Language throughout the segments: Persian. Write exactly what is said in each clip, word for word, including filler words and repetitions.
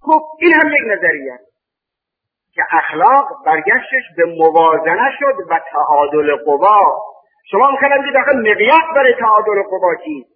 خب این هم یک نظریه است که اخلاق برگشتش به موازنه شد و تعادل قوا. شما میخواید بگید آخه مقیاس برای تعادل قوا چیست؟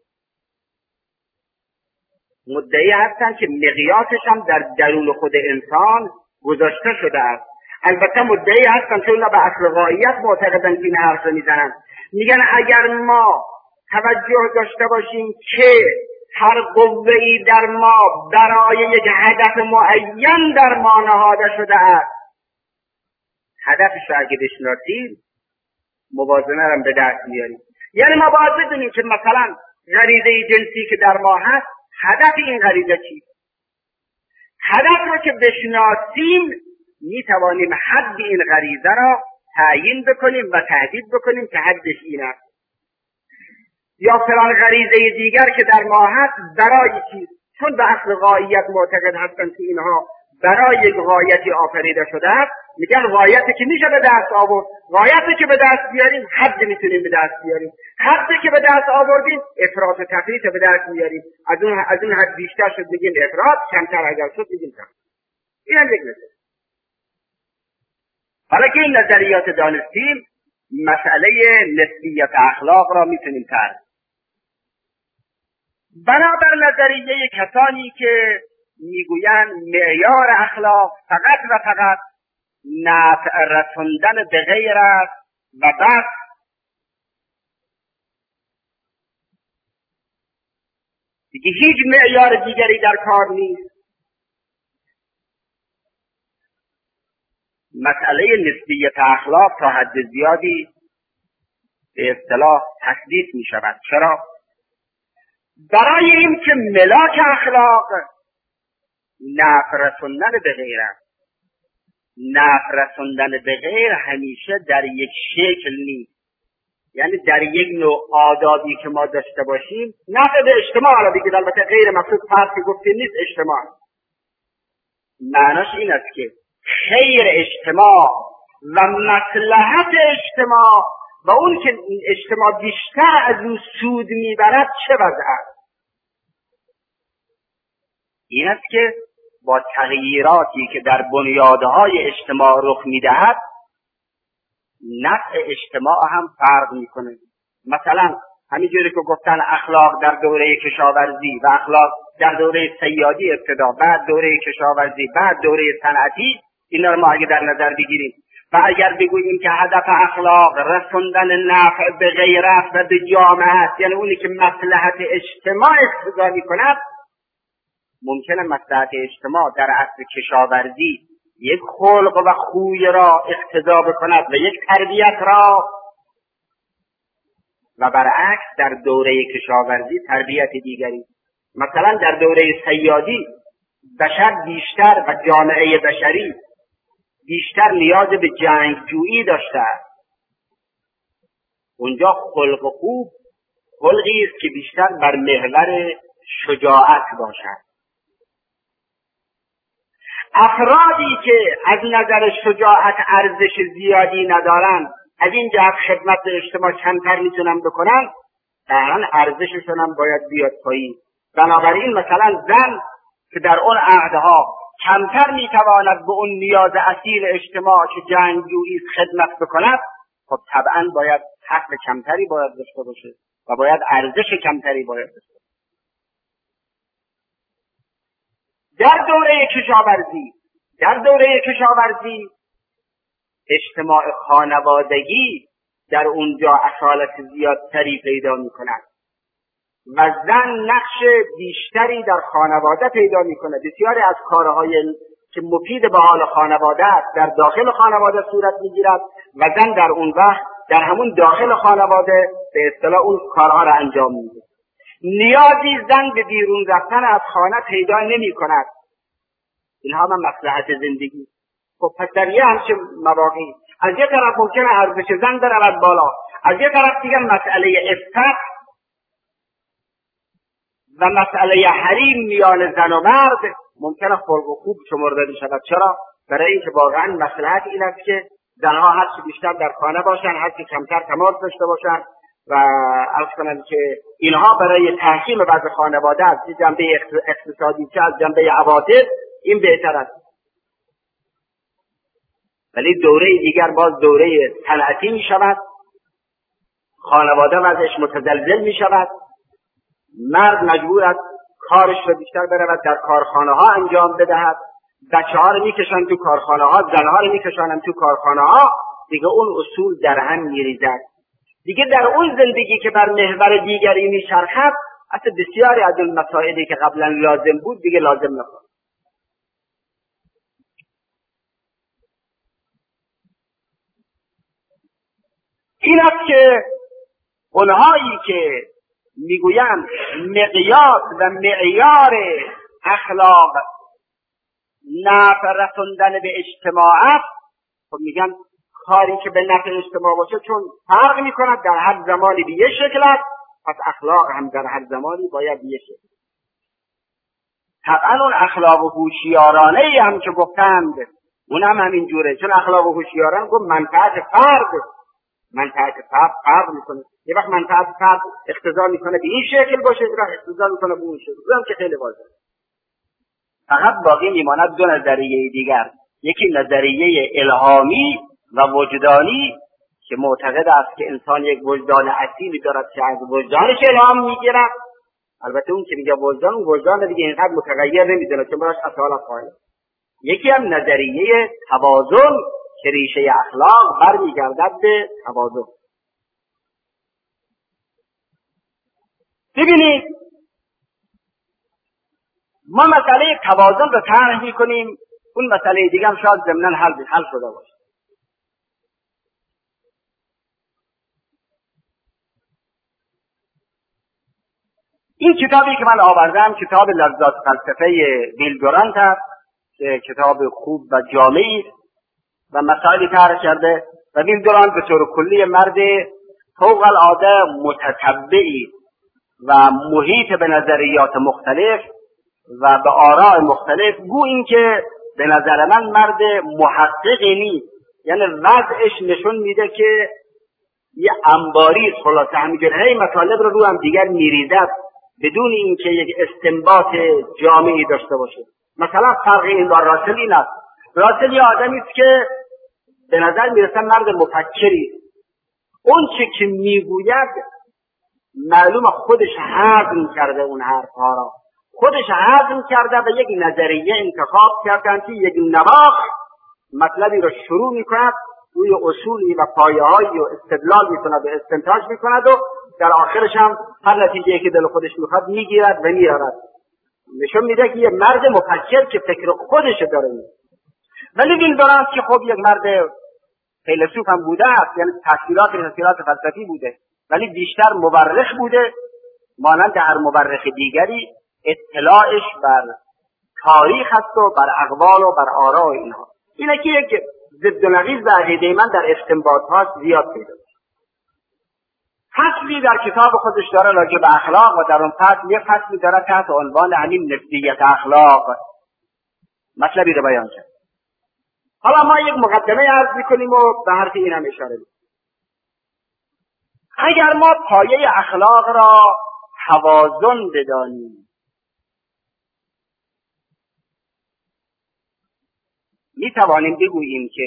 مدعی هستن که مقیاسش هم در درون خود انسان گذاشته شده است. البته مدعی هستن چون به اصل غایت معتقدن که این حرف رو میزنن، میگن اگر ما توجه داشته باشیم که هر قوه‌ای در ما برای یک هدف معین در ما نهاده شده است، هدفش رو اگه بشناسیم موازنه رو به دست میاریم. یعنی ما باید بدونیم که مثلا غریزه جنسی که در ما هست، هدف این غریزه چیست؟ هدف رو که بشناسیم میتوانیم حد این غریزه را تعیین بکنیم و تهدید بکنیم که حدش این است. یا فلان غریزه دیگر که در ما هست برای چیست؟ چون به اصل غایت معتقد هستن که اینها برای یک غایتی آفریده شده است، میگن غایتی که میشه به دست آورد، غایتی که به دست بیاریم حد میتونیم به دست بیاریم، حدی که به دست آوردیم افراط و تفریط به دست میاریم، از اون از اون حد بیشتر شد میگیم افراط، کمتر اگر شد میگیم تفریط. این هم یک نظر. حالا که این نظریات دانستیم، مسئله نسبیت اخلاق را میتونیم تعریف. بنابر نظریه کسانی که میگویند معیار اخلاق فقط و فقط نفع رساندن به غیر است و بس، دیگه هیچ معیار دیگری در کار نیست. مسئله نسبیت اخلاق تا حد زیادی به اصطلاح تثبیت می شود. چرا؟ برای این که ملاک اخلاق نفع رساندن به غیر است. نفع رساندن به غیر همیشه در یک شکل نیست، یعنی در یک نوع آدابی که ما داشته باشیم نفع به اجتماع را بگید، البته غیر مقصود فرض که گفتیم نیست اجتماع، معناش این است که خیر اجتماع و مصلحت اجتماع و اون که اجتماع بیشتر از اون سود میبرد چه وضع است؟ این است که با تغییراتی که در بنیادهای اجتماع رخ میدهد نفع اجتماع هم فرق میکنه. مثلا همینجوری که گفتن اخلاق در دوره کشاورزی و اخلاق در دوره صیادی ابتدا، بعد دوره کشاورزی، بعد دوره صنعتی، اینا رو ما اگه در نظر بگیریم و اگر بگوییم که هدف اخلاق رساندن نفع به غیر است و به جامعه است، یعنی اونی که مصلحت اجتماع اقتضا میکند، ممکنه مصلحت اجتماع در اصل کشاورزی یک خلق و خوی را اقتضا بکند و یک تربیت را، و برعکس در دوره کشاورزی تربیت دیگری. مثلا در دوره صیادی بشر بیشتر و جامعه بشری بیشتر نیاز به جنگجویی داشته است. اونجا خلق خوب خلقی است که بیشتر بر محور شجاعت باشد. افرادی که از نظر شجاعت ارزش زیادی ندارند، از این جهت خدمت به اجتماع کمتر میتونن بکنن، طبعاً ارزششون هم باید بیاد پایین. بنابراین مثلا زن که در اون عهدها کمتر میتواند به اون نیاز اصیل اجتماع که جنگجویی خدمت بکند، خب طبعاً باید حق کمتری باید داشته باشه و باید ارزش کمتری باید داشته باشه. در دوره کشاورزی در دوره کشاورزی اجتماع خانوادگی در اونجا اصالت زیادتری پیدا می کند و زن نقش بیشتری در خانواده پیدا می کند. بسیاری از کارهای که مفید به حال خانواده است در داخل خانواده صورت می گیرد و زن در اون وقت در همون داخل خانواده به اصطلاح اون کارها را انجام می دهد. نیازی زن به بیرون رفتن از خانه پیدا نمی کند. اینها هم مصلحت زندگی. خب پس در یه همچه مواقعی از یه طرف ممکنه ارزش زن برود بالا، از یه طرف دیگر مسئله عفت و مسئله حریم میان زن و مرد ممکنه خلق و خوب شمرده بشود. چرا؟ برای اینکه واقعا مصلحت این است که زنها هر چه بیشتر در خانه باشن، هر چه کمتر تماس داشته باشن و عرض کنم که اینها برای تحکیم وضع خانواده از جنبه اقتصادی چه از جنبه عواطف این بهتر است. ولی دوره دیگر باز دوره صنعتی می شود، خانواده وضعش متزلزل می شود، مرد مجبور است کارش رو بیشتر برود در کارخانه ها انجام بدهد، بچه ها رو می کشن تو کارخانه ها، زن ها رو می کشن تو کارخانه ها، دیگه اون اصول در هم می ریزد. دیگه در اون زندگی که بر محور دیگری می چرخد، اصلا بسیاری از اون مسائلی که قبلا لازم بود دیگه لازم نخواهد. این است که اونهایی که میگویند مقیاس و معیار اخلاق نفع رسوندن به اجتماع است، خب میگن کاری که به نفع اجتماع باشه چون فرق میکند در هر زمانی به یه شکل است، پس اخلاق هم در هر زمانی باید به یه شکل. طبعا اون اخلاق و هوشیارانه ای هم که گفتند اون هم همین جوره، چون اخلاق و هوشیاران گفت منفعت فرد منفعت فرد فرق میکنه. یه وقت منفعت فرد اقتضا میکنه به این شکل باشه، یه وقت اقتضا میکنه به اون شکل. اونم که خیلی واضحه. فقط باقی میماند دو نظریه دیگر، یکی نظریه الهامی و وجدانی که معتقد است که انسان یک وجدان اصیلی دارد که از وجدانش الهام میگیرد. البته اون که میگه وجدان، اون وجدان دیگه اینقدر متغیر نمیدونه چون براش اصالت قائل. یکی هم نظریه توازن که ریشه اخلاق برمیگردد به توازن. ببینید ما مسئله توازن رو طرح می‌کنیم، اون مسئله دیگه هم شاید ضمناً حل حل شده باشه. این کتابی که من آوردم کتاب لذات فلسفه ویل دورانت است که کتاب خوب و جامعی است و مسائلی طرح کرده و ویل دورانت به طور کلی مرد فوق العاده متتبعی و محیط به نظریات مختلف و به آراء مختلف، گو این که به نظر من مرد محققی نیست، یعنی وضعش نشون میده که یه انباری خلاصه همینجور هی مطالب رو رو هم دیگر میریزد بدون اینکه یک استنباط جامعی داشته باشه. مثلا فرق این با راسل این است، راسل یه آدمی است که به نظر میرسه مرد مفکری، اون چه که میگوید معلوم خودش هضم کرده، اون حرفها را خودش هضم کرده و یک نظریه انتخاب کردن که یک نواخ مطلبی رو شروع میکند، روی اصولی و پایه‌هایی و استدلال میکند و استنتاج میکند و در آخرش هم هر نتیجه‌ای که دل خودش میخواد میگیرد و میارد. نشون میده که یه مرد مفکر که فکر خودش داره. ولی ویل دورانت که خب یک مرد فیلسوف هم بوده است، یعنی تحصیلات تحصیلات فلسفی بوده، ولی بیشتر مورخ بوده، مانند هر مورخ دیگری اطلاعش بر تاریخ هست و بر اقوال و بر آراء اینها. اینه که یک ضد و نقیض به عقیده من در استنباطات زیاد پیدا میشه. فصلی در کتاب خودش داره راجع به اخلاق و در اون فصل یه فصلی داره تحت عنوان همین نسبیت اخلاق مطلبی رو بیان کرد. حالا ما یک مقدمه عرض میکنیم و به حرف این هم اشاره میکنیم. اگر ما پایه اخلاق را توازن بدانیم، می توانیم بگوییم که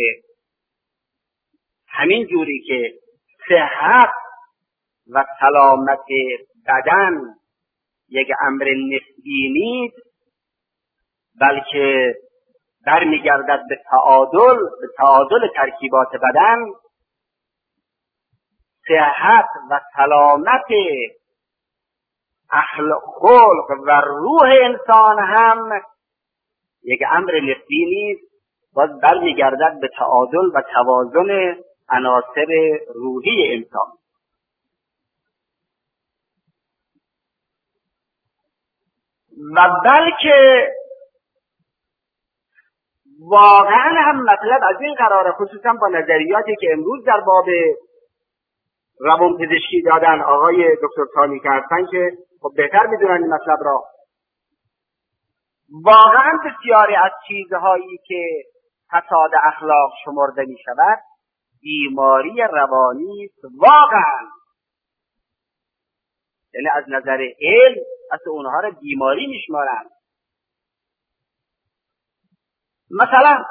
همین جوری که صحت و سلامت بدن یک امر نسبی نیست، بلکه برمیگردد به تعادل به تعادل ترکیبات بدن، صحت و سلامت اخلاق خلق و روح انسان هم یک امر نسبی نیست، باز برمیگردد به تعادل و توازن عناصر روحی انسان. و بلکه واقعا هم مطلب از این قراره، خصوصا با نظریاتی که امروز در باب روان پزشکی دادن آقای دکتر ثانی که هستن که خب بهتر میدونن این مطلب را، واقعا بسیاری از چیزهایی که فساد اخلاق شمرده می شود بیماری روانی است واقعا، یعنی از نظر علم اصلا اونها را بیماری می شمارند. مثلا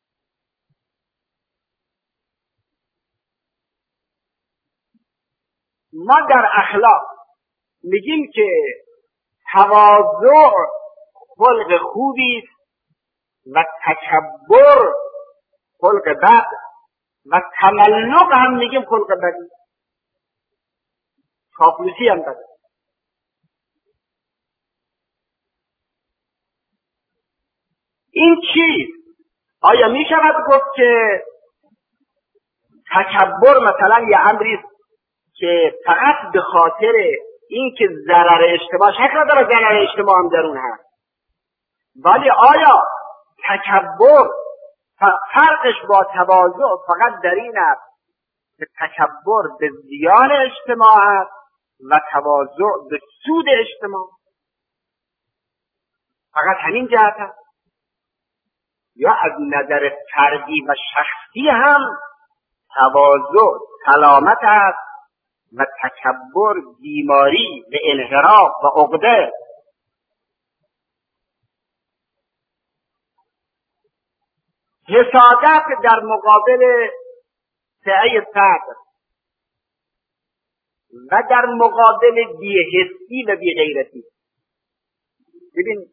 ما در اخلاق میگیم که تواضع خلق خوبی است و تکبر خلق بد و تملق هم میگیم خلق بدی، چاپلوسی هم بده. این چیست؟ آیا می شود گفت که تکبر مثلا یه امری است که فقط به خاطر اینکه ضرر اجتماع شک نداره، ضرر اجتماع هم در اون هست، ولی آیا تکبر فرقش با تواضع فقط در این است که تکبر به زیان اجتماع است و تواضع به سود اجتماع؟ فقط همین جهت است؟ یا از نظر فردی و شخصی هم تواضع سلامت است و تکبر بیماری و انحراف و عقده؟ حسادت در مقابل سعی صدر و در مقابل بی‌حسی و بی‌غیرتی. ببین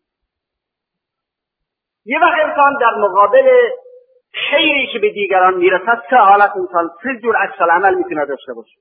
یه وقت انسان در مقابل خیری که به دیگران میرسد سه حالت انسان سه جور عکس العمل میتونه داشته باشه.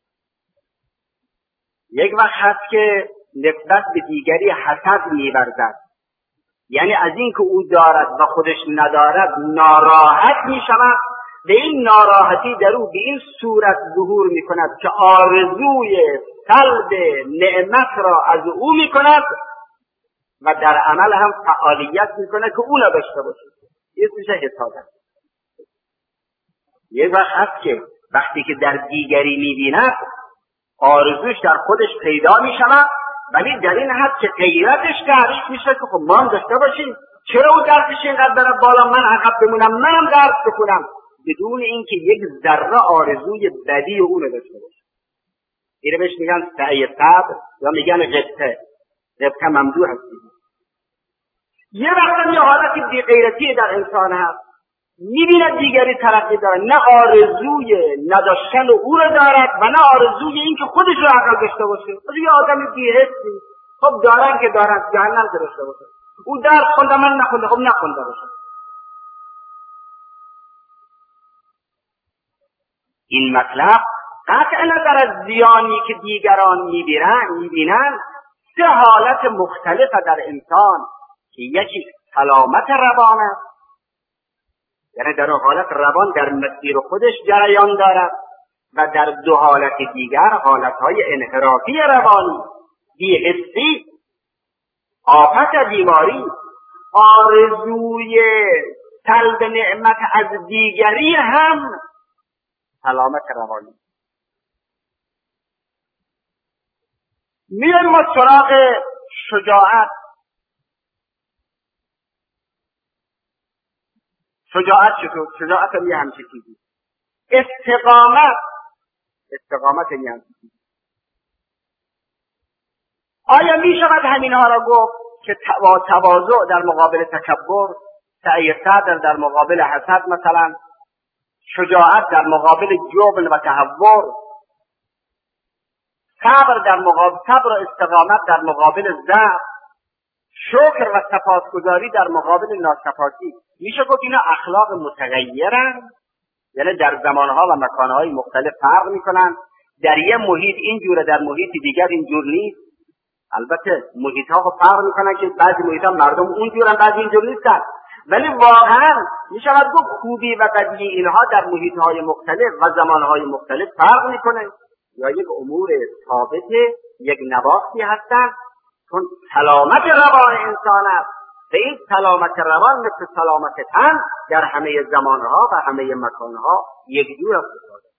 یک وقت هست که نسبت به دیگری حسد می‌ورزد، یعنی از این که او دارد و خودش ندارد ناراحت میشود و این ناراحتی در او به این صورت ظهور میکند که آرزوی سلب نعمت را از او میکند و در عمل هم فعالیت میکنه که او نداشته باشه. این میشه حسادت. یک وقت هست که وقتی که در دیگری میبیند آرزوش در خودش پیدا میشود، ولی در این حد که غیرتش تحریک میشه که خب ما هم داشته باشیم، چرا او درسش اینقدر بره بالا من عقب بمونم، منم درس بخونم، بدون اینکه یک ذره آرزوی بدی او نداشته باشه. اینو بهش میگن سعی صبر یا میگن غبطه. غبطه ممدوح هست. یه وقت یه حالتی بی غیرتی در انسان هست، میبیند دیگری ترقی دارد، نه آرزوی نداشتن او را دارد و نه آرزوی این که خودش را عقل داشته باشه. یه آدم بی‌حسی، خب دارن که دارن جهنم که داشته باشه، او درس خونده من نخونده، خب نخونده باشه. این مطلب قطع نظر از زیانی که دیگران میبینن میبینن سه حالت مختلف در انسان که یکی سلامت روان است، یعنی در حالت روان در مسیر خودش جریان دارد، و در دو حالت دیگر حالتهای انحرافی روانی، بی‌حسی، آفت بیماری، آرزوی سلب نعمت از دیگری هم سلامت روانی. میریم ما سراغ شجاعت. شجاعت چطور؟ شجاعت هم یه همچه چیزی. استقامت استقامت هم یه همچه چیزی. آیا می شود همینها را گفت که تواضع در مقابل تکبر، سعی صدر در مقابل حسد مثلا، شجاعت در مقابل جبن و تهور، صبر در مقابل صبر و استقامت در مقابل ضعف، شکر و سپاسگزاری در مقابل ناسپاسی، میشه گفت اینا اخلاق متغیرن، یعنی در زمانها و مکانهای مختلف فرق میکنن. در یه محیط اینجوره، در محیط دیگر اینجور نیست. البته محیطها فرق میکنن که بعضی محیطها مردم اونجورن، بعضی اینجور نیستن، ولی واقعا میشود گفت خوبی و بدی اینها در محیطهای مختلف و زمانهای مختلف فرق میکنه، یا یک امور ثابت، یک نواختی هستن، چون سلامت روان انسان است و این سلامت روان مثل سلامت تن در همه زمانها و همه مکانها یک جور است.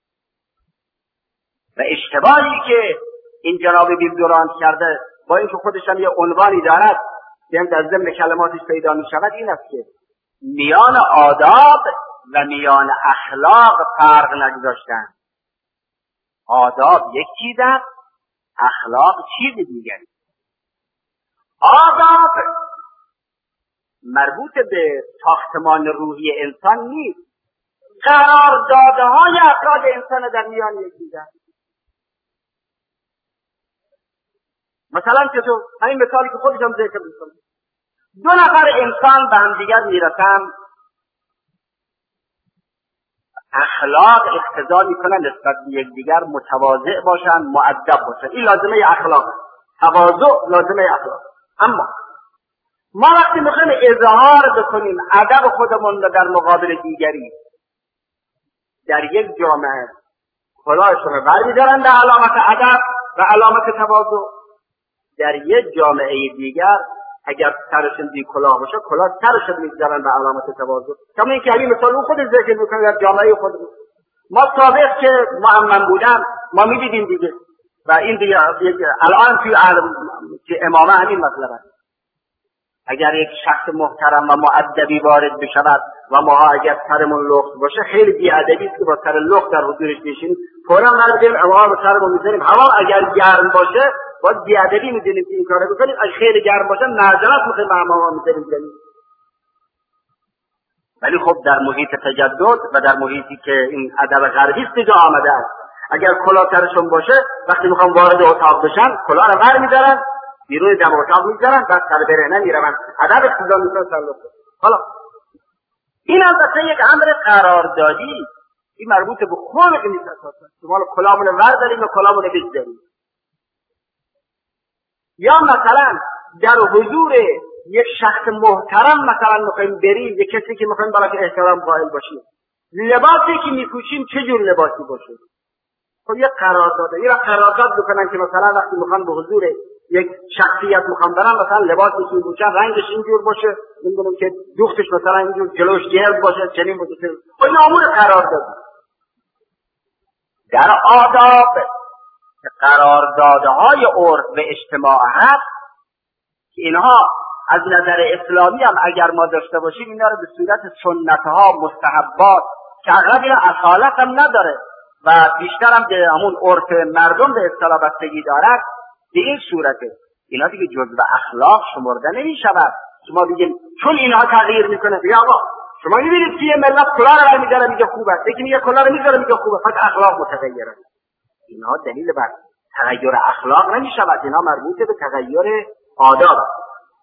و اشتباهی که این جناب ویل دورانت کرده، با اینکه خودش هم یه عنوانی دارد که هم در ضمن کلماتش پیدا می شود، این است که میان آداب و میان اخلاق فرق نگذاشتن. آداب یک چیز است، اخلاق چیز دیگری. آداب مربوط به ساختمان روحی انسان نیست. قرار داده های افراد انسان در میان یکدیگر. مثلا چطور؟ همین مثالی که خودشم ذکر میکنم. دو نفر انسان به هم دیگر میرسن، اخلاق اقتضا میکنن نسبت به یکدیگر متواضع باشن، مؤدب باشن. این لازمه اخلاق است. تواضع لازمه اخلاق. اما ما وقتی میخوایم اظهار بکنیم ادب خودمون رو در مقابل دیگری، در یک جامعه کلاهشون رو برمی‌دارن به علامت ادب و علامت تواضع. در یک جامعه دیگر اگر سرشون بی کلاه باشه، کلاه سرشون می‌ذارن به علامت تواضع. کما اینکه همین مثال اون خود ذکر می‌کنه در جامعه خودمون. ما سابق که معمم بودن ما می‌دیدیم دیگه، و این دیگه الان توی که امامه همین مطلب است. اگر یک شخص محترم و مؤدبی وارد بشود و ما اگر سرمون لخت باشه، خیلی بی‌ادبی است که با سر لخت در حضورش بشینیم، فوراً بردیم امام سرمون می‌ذاریم. هوا اگر گرم باشه باید بی‌ادبی می‌دونیم که این کارو بکنیم. اگه خیلی گرم باشه معذرت می‌خوایم به امام می‌ذاریم. ولی خب در محیط تجدد و در محیطی که این ادب غربی است جا آمده است، اگر کلاه سرشون باشه وقتی می‌خوام وارد اتاق بشن کلاه رو برمی‌دارن، بیرون دم اتاق می‌ذارن، بعد سر برهنه میرون. ادب اقتضا می‌کنه سر لخت. حالا این البته یک امر قراردادی، این مربوط به خلق نیست اساسا. شما کلاهمون رو برداریم و کلاهمون رو بگذاریم. یا مثلا در حضور یک شخص محترم مثلا میخوایم بریم، یک کسی که میخوایم براش احترام قائل باشیم، لباسی که میپوشیم چه جور لباسی باشه؟ خب یک قرارداده. یه قرارداد بکنن که مثلا وقتی میخوان به حضور یک شخصیت میخوان برن، مثلا لباسی که میپوشن رنگش اینجور باشه، نمیدونم که دوختش مثلا اینجور جلوش گرد باشه، چنین باشه. خب این امور قرارداد. در آداب قراردادهای عرف و اجتماع هست که اینها از نظر اسلامی هم اگر ما داشته باشیم اینا رو به صورت سنتها، مستحبات که اغلب اینا اصالت هم نداره و بیشتر هم به همون عرف مردم به اصطلاح بستگی دارد، به این صورته اینا دیگه جزء اخلاق شمرده نمی شود. شما بگید چون اینها تغییر میکنه، یا آقا شما میبینید که یه ملت کلاه رو برمی‌داره میگه خوبه، یکی میگه کلاه رو میذاره میگه خوبه، پس اخلاق متغیره. اینها دلیل بر تغییر اخلاق نمی شود. اینها مربوط به تغییر آداب است.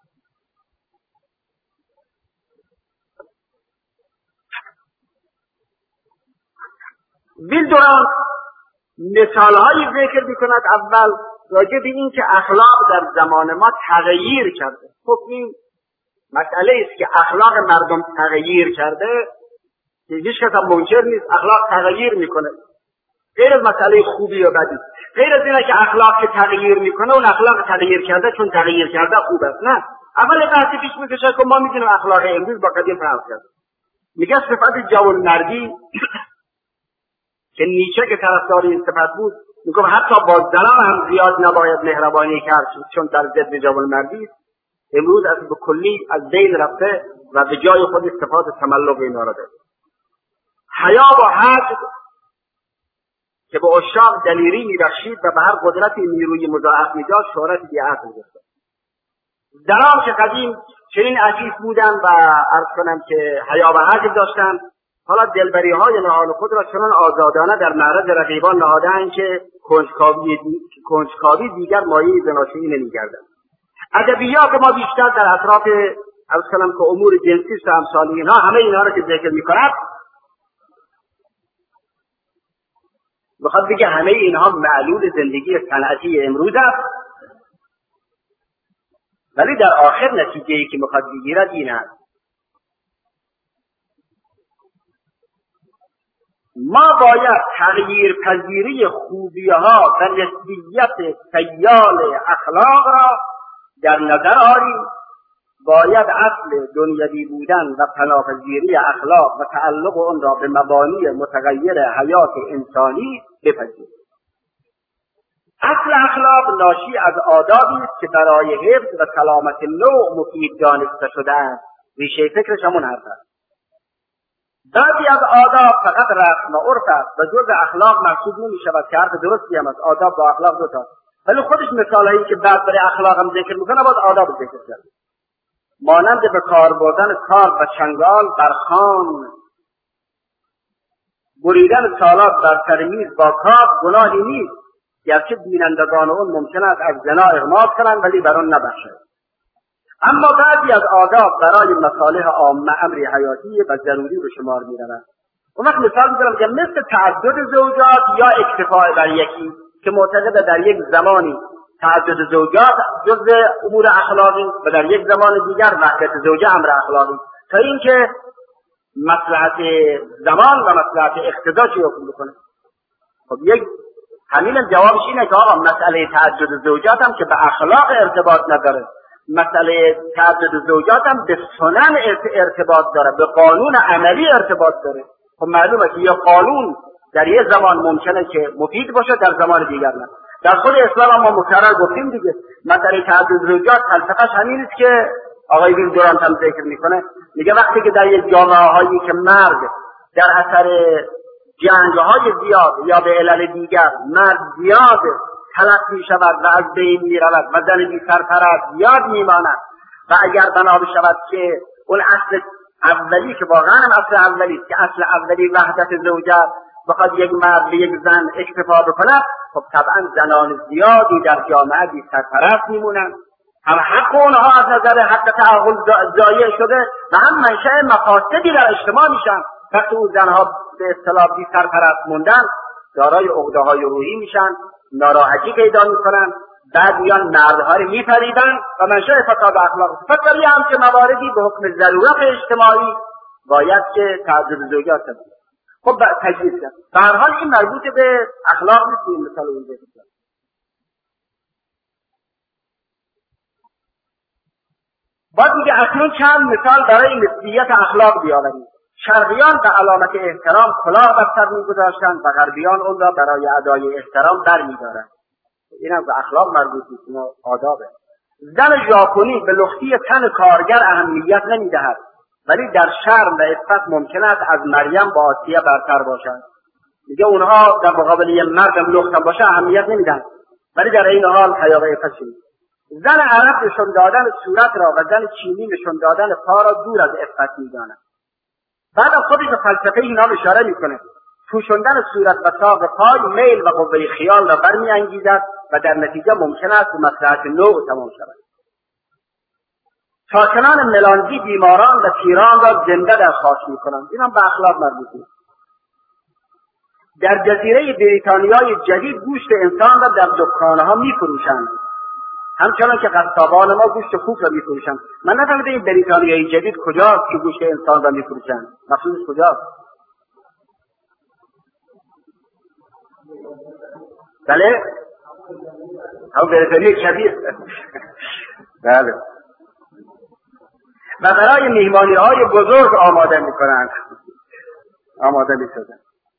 ویلدورانت مثالهایی ذکر میکند. اول راجع به این که اخلاق در زمان ما تغییر کرده. خب این مسئله است که اخلاق مردم تغییر کرده که هیچ کس هم منکر نیست. اخلاق تغییر میکنه، غیر از مسئله خوبی و بدی، غیر از اینه که اخلاق که تغییر میکنه اون اخلاق تغییر کرده چون تغییر کرده خوب است. نه، اول بحثی پیش میکشه که ما میدونیم اخلاق امروز با قدیم فرق کرده. میگه صفت جوانمردی که نیچه که طرفدار این صفت بود، میگه حتی با زنان هم زیاد نباید مهربانی کرد چون در ضد جوانمردی است. امروز از به کلی از بین رفته و به جای خود صفات تملق اینا را داره. حیا و حج که به عشاق دلیری میبخشید و به هر قدرتی نیروی مضاعف میداد، شهرت بیعت می‌گرفت. زنان که قدیم چنین عفیف بودن و عرض کنم که حیا و حج داشتن، حالا دلبری‌های نهان خود را چنان آزادانه در معرض رقیبان نهادند که کنجکاوی دی... کنجکاوی دیگر مایه زناشویی نمی‌گردد. ادبیات ما بیشتر در اطراف عرض کنم که امور جنسی و امثال اینها، همه اینها را که ذکر می‌کند میخواد بگه همه اینها معلول زندگی صنعتی امروز است، ولی در آخر نتیجه‌ای که میخواد بگیرد این است: ما باید تغییر پذیری خوبی‌ها و نسبیت سیال اخلاق را در نظر آوریم. باید اصل دنیوی بودن و پناهپذیری اخلاق و تعلق آن را به مبانی متغیر حیات انسانی بپذیریم. اصل اخلاق ناشی از آدابی است که برای حفظ و سلامت نوع مفید دانسته شده است. ریشه فکرش همون حرف است. بعضی از آداب فقط رسم و عرف است و جز اخلاق محسوب نمی شود که حرف درستی هم است. آداب با اخلاق دو تا، ولی خودش مثالهایی که بعد برای اخلاق هم ذکر میکنه باید آداب ذکر کرد. مانند به کار بردن کار و چنگال بر خوان، بریدن سالات بر سر میز با کار گناهی نیست، گرچه بینندگان اون ممکن است از زنا اغماض کنند ولی بر آن نبخشند. اما بعضی از آداب برای مصالح عامه امری حیاتی و ضروری به شمار می‌روند. اون وقت مثال می‌زنم که مثل تعدد زوجات یا اکتفاء بر یکی که معتقد در یک زمانی تعدد زوجات جزء امور اخلاقی و در یک زمان دیگر وحدت زوجه امر اخلاقی، تا اینکه مصلحت زمان و مصلحت اقتضا چی حکم بکنه. خب یک همین جوابش اینه که آقا مسئله تعدد زوجات هم که به اخلاق ارتباط نداره، مسئله تعدد زوجات هم به سنن ارتباط داره، به قانون عملی ارتباط داره. خب معلومه که یا قانون در یک زمان ممکنه که مفید باشه، در زمان دیگر نه. در خود اسلام ما مکرر گفتیم دیگه، مسئله تعدد زوجات فلسفه‌اش همین است که آقای ویل دورانت هم ذکر میکنه، میگه وقتی که در یک جامعه هایی که مرد در اثر جنگ های زیاد یا به علل دیگر مرد زیاد تلف می شود و از بین می رود و زن بی سرپرست زیاد می ماند و اگر بنا بشود که اون اصل اولی که واقعا هم اصل اولی که اصل اولی وحدت زوجه بخواد یک مرد به یک زن اکتفا بکند، خب طبعا زنان زیادی در جامعه بی سرپرست می مونند، هم حق اونها از نظر حق تعاقل ضایع شده و هم منشأ مفاسدی در اجتماع میشن. وقتی اون زنها به اصطلاح بی سرپرست موندن دارای عقده‌های روحی میشن، ناراحتی پیدا میکنن، بعد میان مردها رو میپریدن و منشأ فساد اخلاق. فطری هم که مواردی به حکم ضرورت اجتماعی باید که تعدد زوجات تبدیل خب تجویز کرد. به هر حال این مربوط به اخلاق نیست. این مثال اون ذکر کرد. باز میگه اکنون چند مثال برای نسبیت اخلاق بیاوریم. شرقیان به علامت احترام کلاه بر سر میگذاشتند و غربیان اون را برای ادای احترام برمیدارند. این هم به اخلاق مربوط نیست، این آدابه. زن ژاپنی به لختی تن کارگر اهمیت نمیدهد، ولی در شرم و عفت ممکن است از مریم با آسیه برتر باشند. میگه اونها در مقابل یه مردم لخت هم باشه اهمیت نمیدن، ولی در این حال حیا و عفت شدید. زن عرب نشون دادن صورت را و زن چینی نشون دادن پا را دور از عفت میدانند. بعد از خودش به فلسفه اینا اشاره میکنه. پوشاندن صورت و ساق پای میل و قوه خیال را برمیانگیزد و در نتیجه ممکن است به مصلحت نوع تمام شود. ساکنان ملانزی بیماران و پیران را زنده در خاک میکنند. این هم به اخلاق مربوط است. در جزیره بریتانیای جدید گوشت انسان را در دکانها میفروشند، همچنان که قصابان ما گوشت خوک را میفروشند. من نفهمیدم این بریتانیای جدید کجاست که گوشت انسان را میفروشند؟ مخصوص کجاست؟ بله؟ هم بریتانیای کبیر. بله. و برای میهمانی های بزرگ آماده میکنند. آماده میسازند.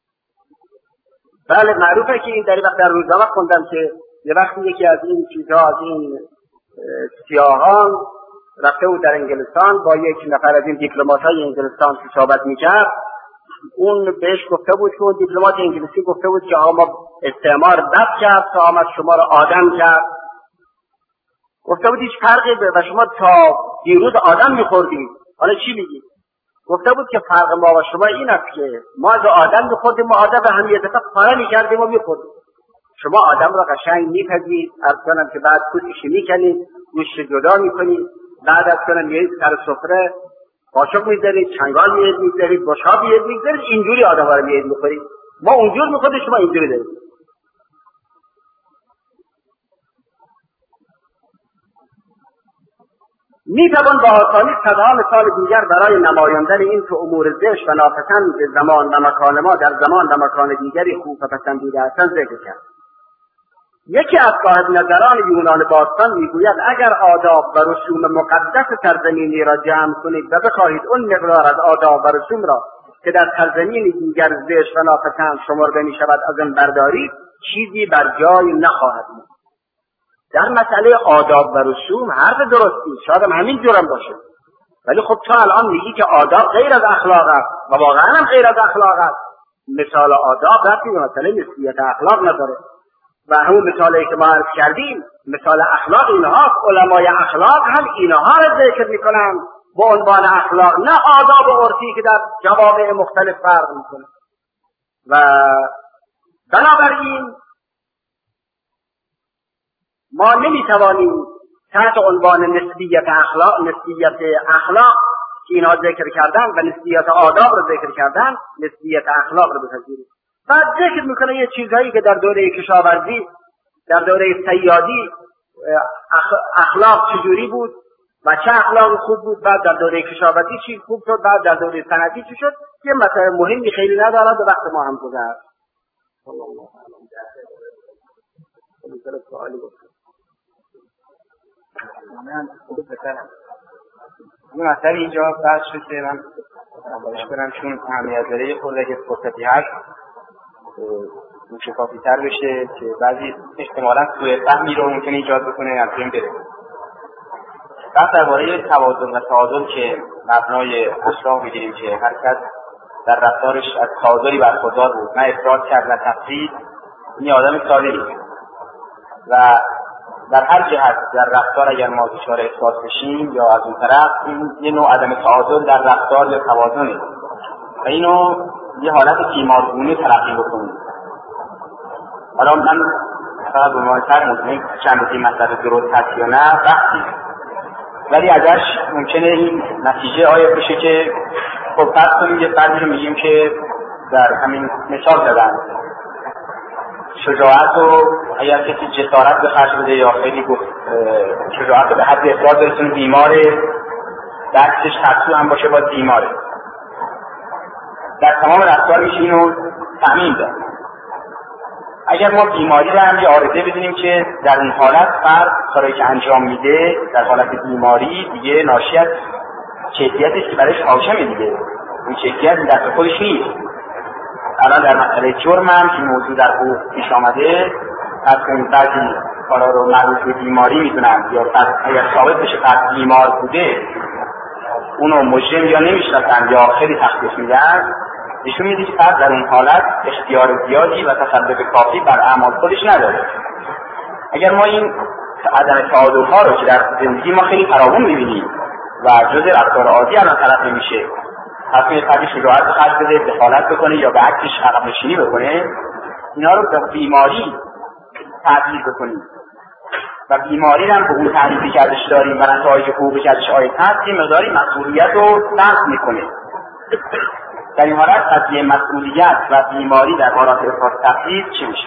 بله معروفه که این در وقت در روزنامه خوندم که یه وقتی یکی از این چیزها از این سیاهان رفته بود در انگلستان با یک نفر از این دیپلمات‌های انگلستان صحبت میکرد. اون بهش گفته بود که اون دیپلمات انگلیسی گفته بود که آقا ما استعمار بد کرد تا آمد شما را آدم کرد. گفته بود هیچ فرقی به و شما تا دیروز آدم میخوردید، حالا چی میگید؟ گفته بود که فرق ما و شما این است که ما از آدم میخوردیم و آدم به هم یه دفعه پاره میکردیم و میخوردیم. شما آدم را قشنگ میپزید، از کنم که بعد پوستش میکنید، گوشت جدا میکنید، بعد از کنم میرید سر سفره قاشق میذارید، چنگال میرید میذارید، بشقاب میرید میذارید، اینجوری آدم ها رو میرید میخورید. ما اونجور میخورید، شما اینجوری دارید. میتوان با آسانی صدها مثال دیگر برای نمایاندن این که امور زشت و ناپسند به زمان و مکان ما در زمان و مکان دیگری خوب و پسندیده هستند ذکر کرد. یکی از صاحب نظران یونان باستان میگوید اگر آداب و رسوم مقدس سرزمینی را جمع کنید و بخواهید اون مقدار از آداب و رسوم را که در سرزمین دیگر زشت و ناپسند شمرده می شود از آن بردارید، چیزی بر جای نخواهد بود. در مسئله آداب و رسوم حرف درستی، شاید هم همین جورم باشه، ولی خب تو الان میگی که آداب غیر از اخلاق است و واقعا هم غیر از اخلاق است. مثال آداب رفتی به مسئله نسبیت اخلاق نداره. و همون مثالی که ما عرض کردیم مثال اخلاق اینها، علمای اخلاق هم اینها را ذکر میکنن با عنوان اخلاق، نه آداب عرفی که در جوامع مختلف فرق میکنه. و بنابراین ما نمیتوانیم تحت عنوان نسبیت اخلاق نسبیت اخلاق که اینها ذکر کردن و نسبیت آداب رو ذکر کردن نسبیت اخلاق رو بپذیریم. بعد ذکر میکنه یه چیزهایی که در دوره کشاورزی، در دوره صیادی اخلاق چجوری بود و چه اخلاق خوب بود، بعد در دوره کشاورزی چی خوب شد، بعد در دوره صنعتی چی شد. یه مسئله مهمی خیلی ندارد و وقت ما هم گذشت. صلی الله علیه و سلم. من خوب بکنم این مسئله اینجا بحث شده، من باش برم چون اهمیت داره یه خورده که فرصتی هست شفافی تر بشه که بعضی احتمالا سوء فهمی رو ممکنه ایجاد بکنه از این بره. بحث درباره توازن و تعادل که مبنای اخلاق می‌گیریم که هر کس در رفتارش از تعادلی برخوردار بود، نه افراط کرد نه تفرید، این آدم صالحی و در هر جهت در رفتار اگر ما دچار افراط بشیم یا از اون طرف این یه نوع عدم تعادل در رفتار یا توازنه و اینو یه حالت بیمارگونه تلقی بکنیم. حالا من فقط به مهمتر مطمئن چند این مسئله درست هست یا نه وقتی، ولی ازش ممکنه این نتیجه آیا بشه که خب فرض کنیم یه فردی رو میگیم که در همین مثال زدن شجاعت رو اگر کسی جسارت به خرج بده یا خیلی گفت شجاعت رو به حد افراد برسونه بیماره، دستش ترسو هم باشه باید بیماره، در تمام رفتار میشه اینو تأمین داد. اگر ما بیماری رو هم یه عارضه بدونیم که در اون حالت فرد کاری که انجام میده در حالت بیماری دیگه ناشی از کیفیتش که برایش حاکمه دیگه، اون کیفیت دست خودش نیست. الان در مسئله جرم هم که موضوع در حقوق پیش آمده، از اون بعضی کارا رو مربوط به بیماری میدونن یا اگر ثابت بشه فرد بیمار بوده اونو مجرم یا نمیشناسن یا خیلی تخفیف میدن، نشون میده که فرد در اون حالت اختیار زیادی و تسلط کافی بر اعمال خودش نداره. اگر ما این عدم تعادل ها رو که در زندگی ما خیلی فراوان میبینیم و جزء رفتار عادی الان طرف نمیشه، پس می فردی شجاعت خرج بده، دخالت بکنه یا به عکسش عقب نشینی بکنه، اینا رو به بیماری تعبیر بکنیم و بیماری هم به اون تعریفی که ازش داریم و نتایج خوبی که ازش آید هست یه مقداری مسئولیت رو سلب میکنه. در این حالت قضیه مسئولیت و بیماری در حالات افراط تفرید چی میشه؟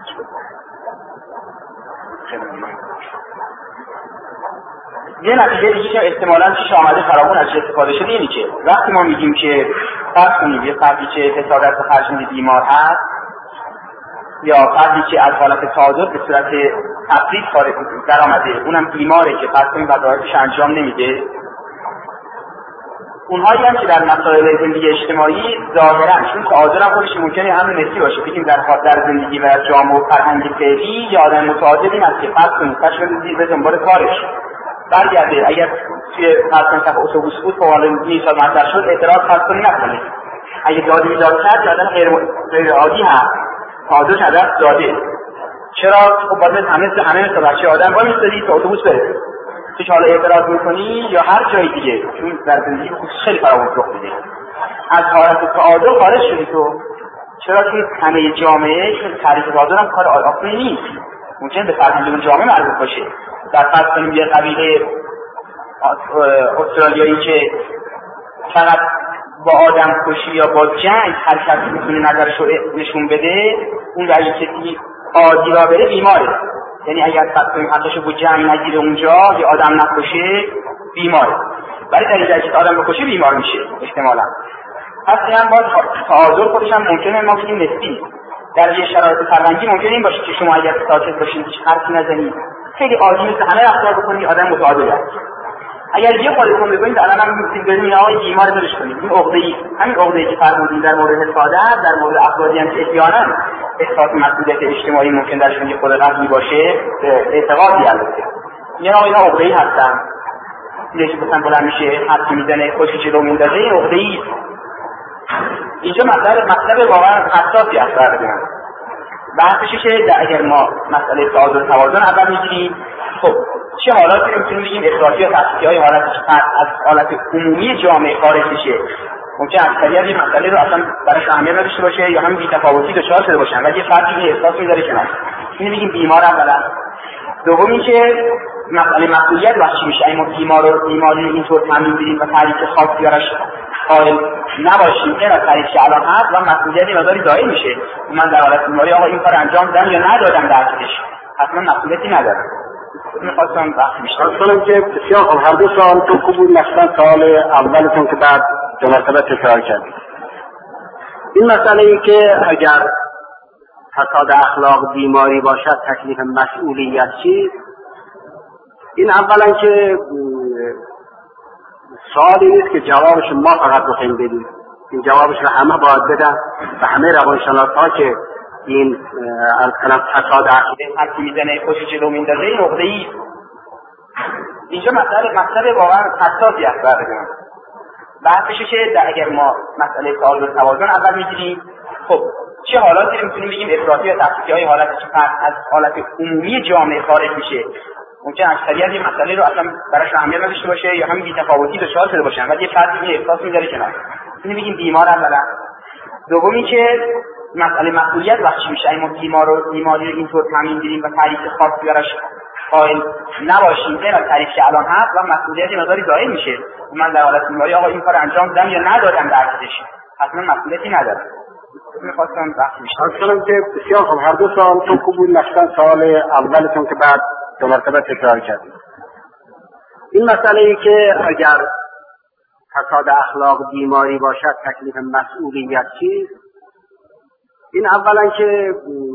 یه نتیجه دیگه که احتمالاً چیش آمده فراوون از استفاده شده اینی که وقتی ما میگیم که فرض کنیم یه فردی که حسادت به خرج میده بیمار هست یا فردی که از حالت تعادل به صورت تفرید خارج در آمده اونم بیماره که فرض کنیم وظایفش انجام نمیده، اونهایی هم که در مسائل زندگی اجتماعی ظاهرا چون تعادل هم خودش ممکنه هم نسبی باشه، بگیم در در زندگی و جامعه و فرهنگ فعلی یا آدم متعادل این است که فرض کنیم کشف زیر به دنبال کارش برگرده، اگر توی فرض کنیم صف اتوبوس بود فوال نیسان مطرح شد اعتراض فرض کنیم نکنه، اگه دادی میداد کرد آدم غیر غیر عادی هم تعادلش از دست داده، چرا خب باید همه همه مثل بچه آدم با میستدی تا اتوبوس برسه، تو حالا اعتراض میکنی یا هر جای دیگه چون در زندگی خودش خیلی فراوان رخ میده از حالت تعادل خارج شدی تو، چرا که همه جامعه تعریف تعادل هم کار آسانی نیست، ممکن به فرهنگ اون جامعه مربوط باشه. در فرض کنیم یه قبیله استرالیایی که فقط با آدم کشی یا با جنگ هر کسی میتونه نظرش رو نشون بده، اون در یک کسی عادی را بره بیماره، یعنی اگر فرض کنیم حتیشو با جنگ نگیره اونجا یا آدم نکشه بیماره، ولی در اینجا که آدم بکشه بیمار میشه احتمالا. پس این هم باید تعادل خودش هم ممکنه ما بگیم نسبی، در یه شرایط فرهنگی ممکنه این باشه که شما اگر ساکت باشید هیچ حرفی نزنید خیلی عادی مثل همه رفتار بکنید آدم متعادل است. اگر یه خودتون بگویید الان هم میگید بریم آقای بیمار درش کنید، این عقده‌ای همین عقده‌ای که فرمودید در مورد حسادت در مورد افرادی هم که احیانا احساس مسئولیت اجتماعی ممکن درشون یه خود قضیه باشه اعتقادی البته یه نوع اینا عقده‌ای هستن، یکی مثلا بلند میشه حرفی میزنه خودش جلو میندازه، این عقده‌ای اینجا مطلب مطلب واقعا حساسی است. ببینید بحثشه که اگر ما مسئله تعادل توازن اول میگیریم، خب چه حالاتی رو میتونیم بگیم افراطی یا تفصیلی های حالتش از حالت عمومی جامعه خارج بشه؟ ممکن اکثریت این مسئله رو اصلا براش اهمیت نداشته باشه یا همین بی‌تفاوتی دچار شده باشن ولی یه فردی این احساس می‌ذاره کنار. این میگیم بیمار اولا. دوم این که مسئله مسئولیت وقتی میشه اگه ما بیمار رو بیماری اینطور تامین بدیم و تعریف خاصی براش قائل نباشیم غیر از تعریفی که الان هست و مسئولیتی مقداری ضایع میشه. من در حالت بیماری آقا این کار انجام دادم یا ندادم درکش اصلا مسئولیتی ندارم. می‌خواستم وقت بیشتر اصلا که بسیار خوب هر دو سال تو قبول نشدن سال اولتون که بعد دو مرتبه تکرار کردید. این مسئله ای که اگر فساد اخلاق بیماری باشد تکلیف مسئولیت چیست، این اولا که سوالی نیست که جوابش ما فقط بخوایم بدیم، این جوابش رو همه باید بدن و همه روانشناس‌ها که این از کنم فساد عقیده حرفی میزنه خوش جلو میندازه این عقده‌ای اینجا مسئله مسئله واقعا حساسی است. برای من بحثشه که اگر ما مسئله تعادل توازن اول میگیریم، خب چه حالاتی رو میتونیم بگیم افراطی یا تفصیلی های حالتش از حالت عمومی جامعه خارج میشه؟ ممکن اکثریت این مسئله رو اصلا براش اهمیت نداشته باشه یا همین بی‌تفاوتی دچار شده باشن ولی یه فردی این احساس می‌ذاره کنار. این میگیم بیمار اولا. دومی که مسئله مسئولیت وقتی میشه اگه ما بیمار رو بیماری رو اینطور تامین بدیم و تعریف خاصی براش قائل نباشیم غیر از تعریفی که الان هست و مسئولیتی مقداری ضایع میشه. من در حالت بیماری آقا این کار انجام دادم یا ندادم درکش اصلا مسئولیتی ندارم. می‌خواستم وقت بیشتر اصلا که بسیار خوب هر دو سال تو قبول نشدن سال اولتون که بعد دو مرتبه تکرار کردید. این مسئله ای که اگر فساد اخلاق بیماری باشد تکلیف مسئولیت چیست، این اولا که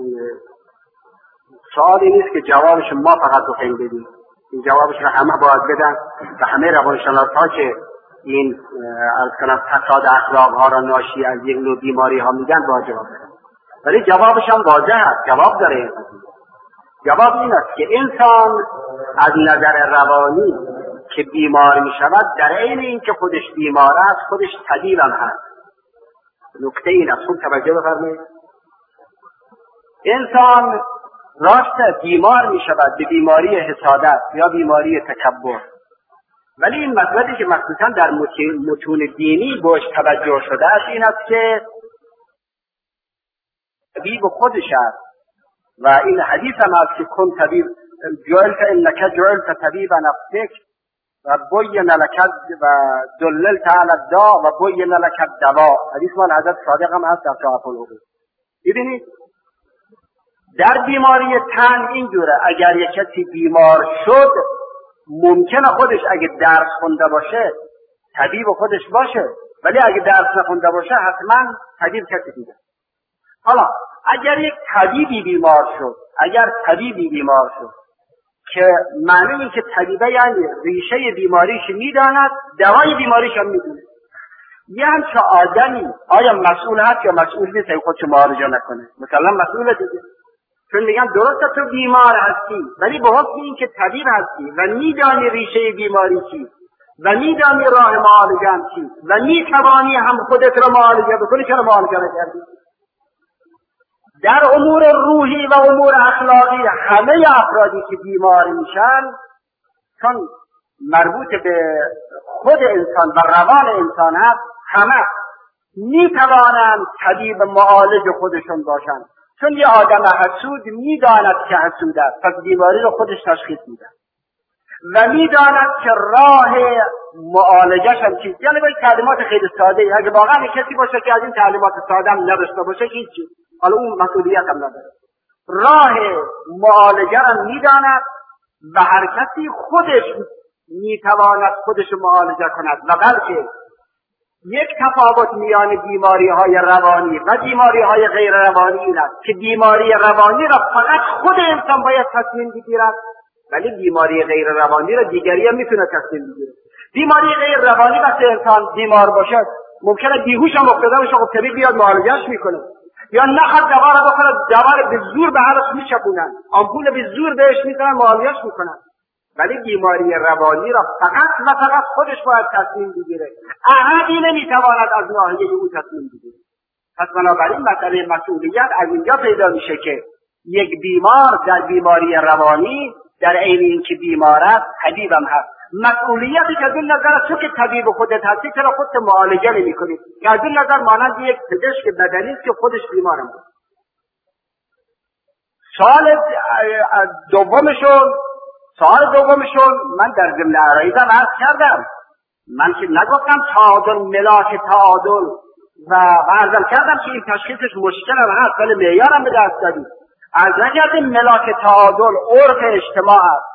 سوالی نیست که جوابش ما فقط بخوایم بدیم، این جوابش رو همه باید بدن و همه روانشناس‌ها که این از کنم فساد اخلاق ها را ناشی از یک نوع بیماری ها میگن باید جواب بدن. ولی جوابش هم واضح است، جواب داره این جواب این است که انسان از نظر روانی که بیمار می شود در عین این که خودش بیمار است خودش طبیب هم هست. نکته این است، خوب توجه بفرمایید. انسان راست بیمار می شود به بیماری حسادت یا بیماری تکبر، ولی این مطلبی که مخصوصا در متون دینی بهش توجه شده است این است که طبیب خودش است و این حدیث هم است که کن طبیب جعلت انک جعلت طبیب نفسک و بین لک و دللت علی الداء و بین لک الدواء. حدیث مال حضرت صادق هم هست در صحاح العقول. ببینید در بیماری تن اینجوره، اگر یک کسی بیمار شد ممکنه خودش اگه درس خونده باشه طبیب خودش باشه، ولی اگه درس نخونده باشه حتما طبیب کسی دیگه. حالا اگر یک طبیبی بیمار شد، اگر طبیبی بیمار شد که معنی این که طبیبه یعنی ریشه بیماریش میداند، دوای بیماریش هم میدونه، یه همچه آدمی آیا مسئول هست یا مسئول نیست این خودشو معالجه نکنه؟ مثلا مسئول دیگه، چون میگن درسته تو بیمار هستی ولی به حکم این که طبیب هستی و میدانی ریشه بیماری چیست و میدانی راه معالجه هم چیست و میتوانی هم خودت رو معالجه بکنی، چرا معالجه نکردی؟ در امور روحی و امور اخلاقی همه افرادی که بیمار میشن چون مربوط به خود انسان و روان انسان هست همه میتوانند طبیب معالج خودشون باشن، چون یه آدم حسود میداند که حسود است پس بیماری رو خودش تشخیص میده و میداند که راه معالجش هم چیست. یعنی باید تعلیمات خیلی ساده ای، اگه واقعا کسی باشه که از این تعلیمات ساده هم نداشته باشه که هیچی، حالا اون مسئولیت هم نداره، راه معالجه هم میداند و هر کسی خودش میتواند خودش معالجه کند. و بلکه یک تفاوت میان بیماری های روانی و بیماری های غیر روانی این است که بیماری روانی را فقط خود انسان باید تصمیم بگیرد، ولی بیماری غیر روانی را دیگری هم میتونه تصمیم بگیره. بیماری غیر روانی وقتی انسان بیمار باشه ممکنه بیهوش هم افتاده باشه، خب طبیب بیاد معالجهش میکنه، یا نخواد دوا را بخوره دوا را به زور به حالش میچپونن، آمپول به زور بهش میزنن معالجهش میکنن. ولی بیماری روانی را فقط و فقط خودش باید تصمیم بگیره، احدی نمیتواند از ناحیه او تصمیم بگیره. پس بنابراین مسئله مسئولیت از اینجا پیدا میشه که یک بیمار در بیماری روانی در عین اینکه بیمار است طبیبم هست. مسئولیتی که از این نظر تو که طبیب خودت هستی چرا خودت معالجه نمی‌کنی؟ که از این نظر مانند یک پزشک بدنی است که خودش بیمارم بود. سال دومشون سال دومشون من در ضمن عرایضم عرض کردم، من که نگفتم تعادل ملاک تعادل و عرضم کردم که این تشخیصش مشکل هم هست ولی معیارم به دست دادیم. از نکردیم ملاک تعادل عرف اجتماع است.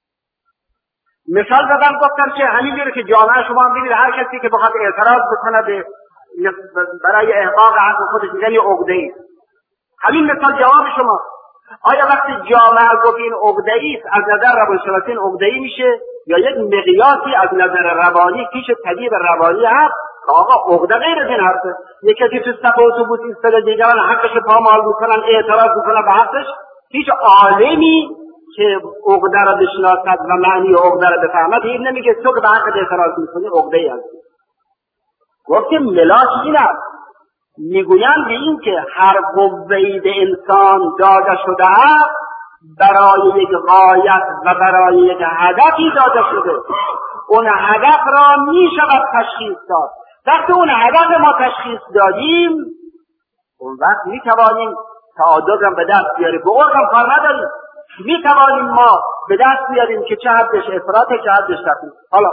مثال زدم گفتم که همینجوری که جامعه شما هم ببینید هر کسی که بخواد اعتراض بکنه به برای احقاق حق خودش میگن یه عقده‌ای است. همین مثال جواب شما. آیا وقتی جامعه گفت این عقده‌ای است از نظر روانشناسی این عقده‌ای میشه یا یک مقیاسی از نظر روانی پیش طبیب روانی هست که آقا عقده غیر از این حرفه؟ یک کسی تو صف اتوبوس ایستاده دیگران حقش پامال میکنن اعتراض میکنن به حقش، هیچ عالمی که عقده را بشناسد و معنی عقده را بفهمد این نمیگه تو که به حق اعتراض میکنی عقده‌ای هستی. گفتیم ملاک این است، میگویند به این که هر قوه‌ای به انسان داده شده است برای یک غایت و برای یک هدفی داده شده. اون هدف را میشود تشخیص داد. وقتی اون هدف ما تشخیص دادیم اون وقت میتوانیم تعادل را به دست بیاریم. به عرف هم کار نداریم، میتوانیم ما به دست بیاریم که چه حدش افراطه چه حدش تفریط. حالا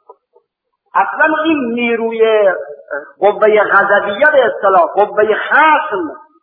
اصلا این نیروی قوه غضبیه به اصطلاح قوه خشم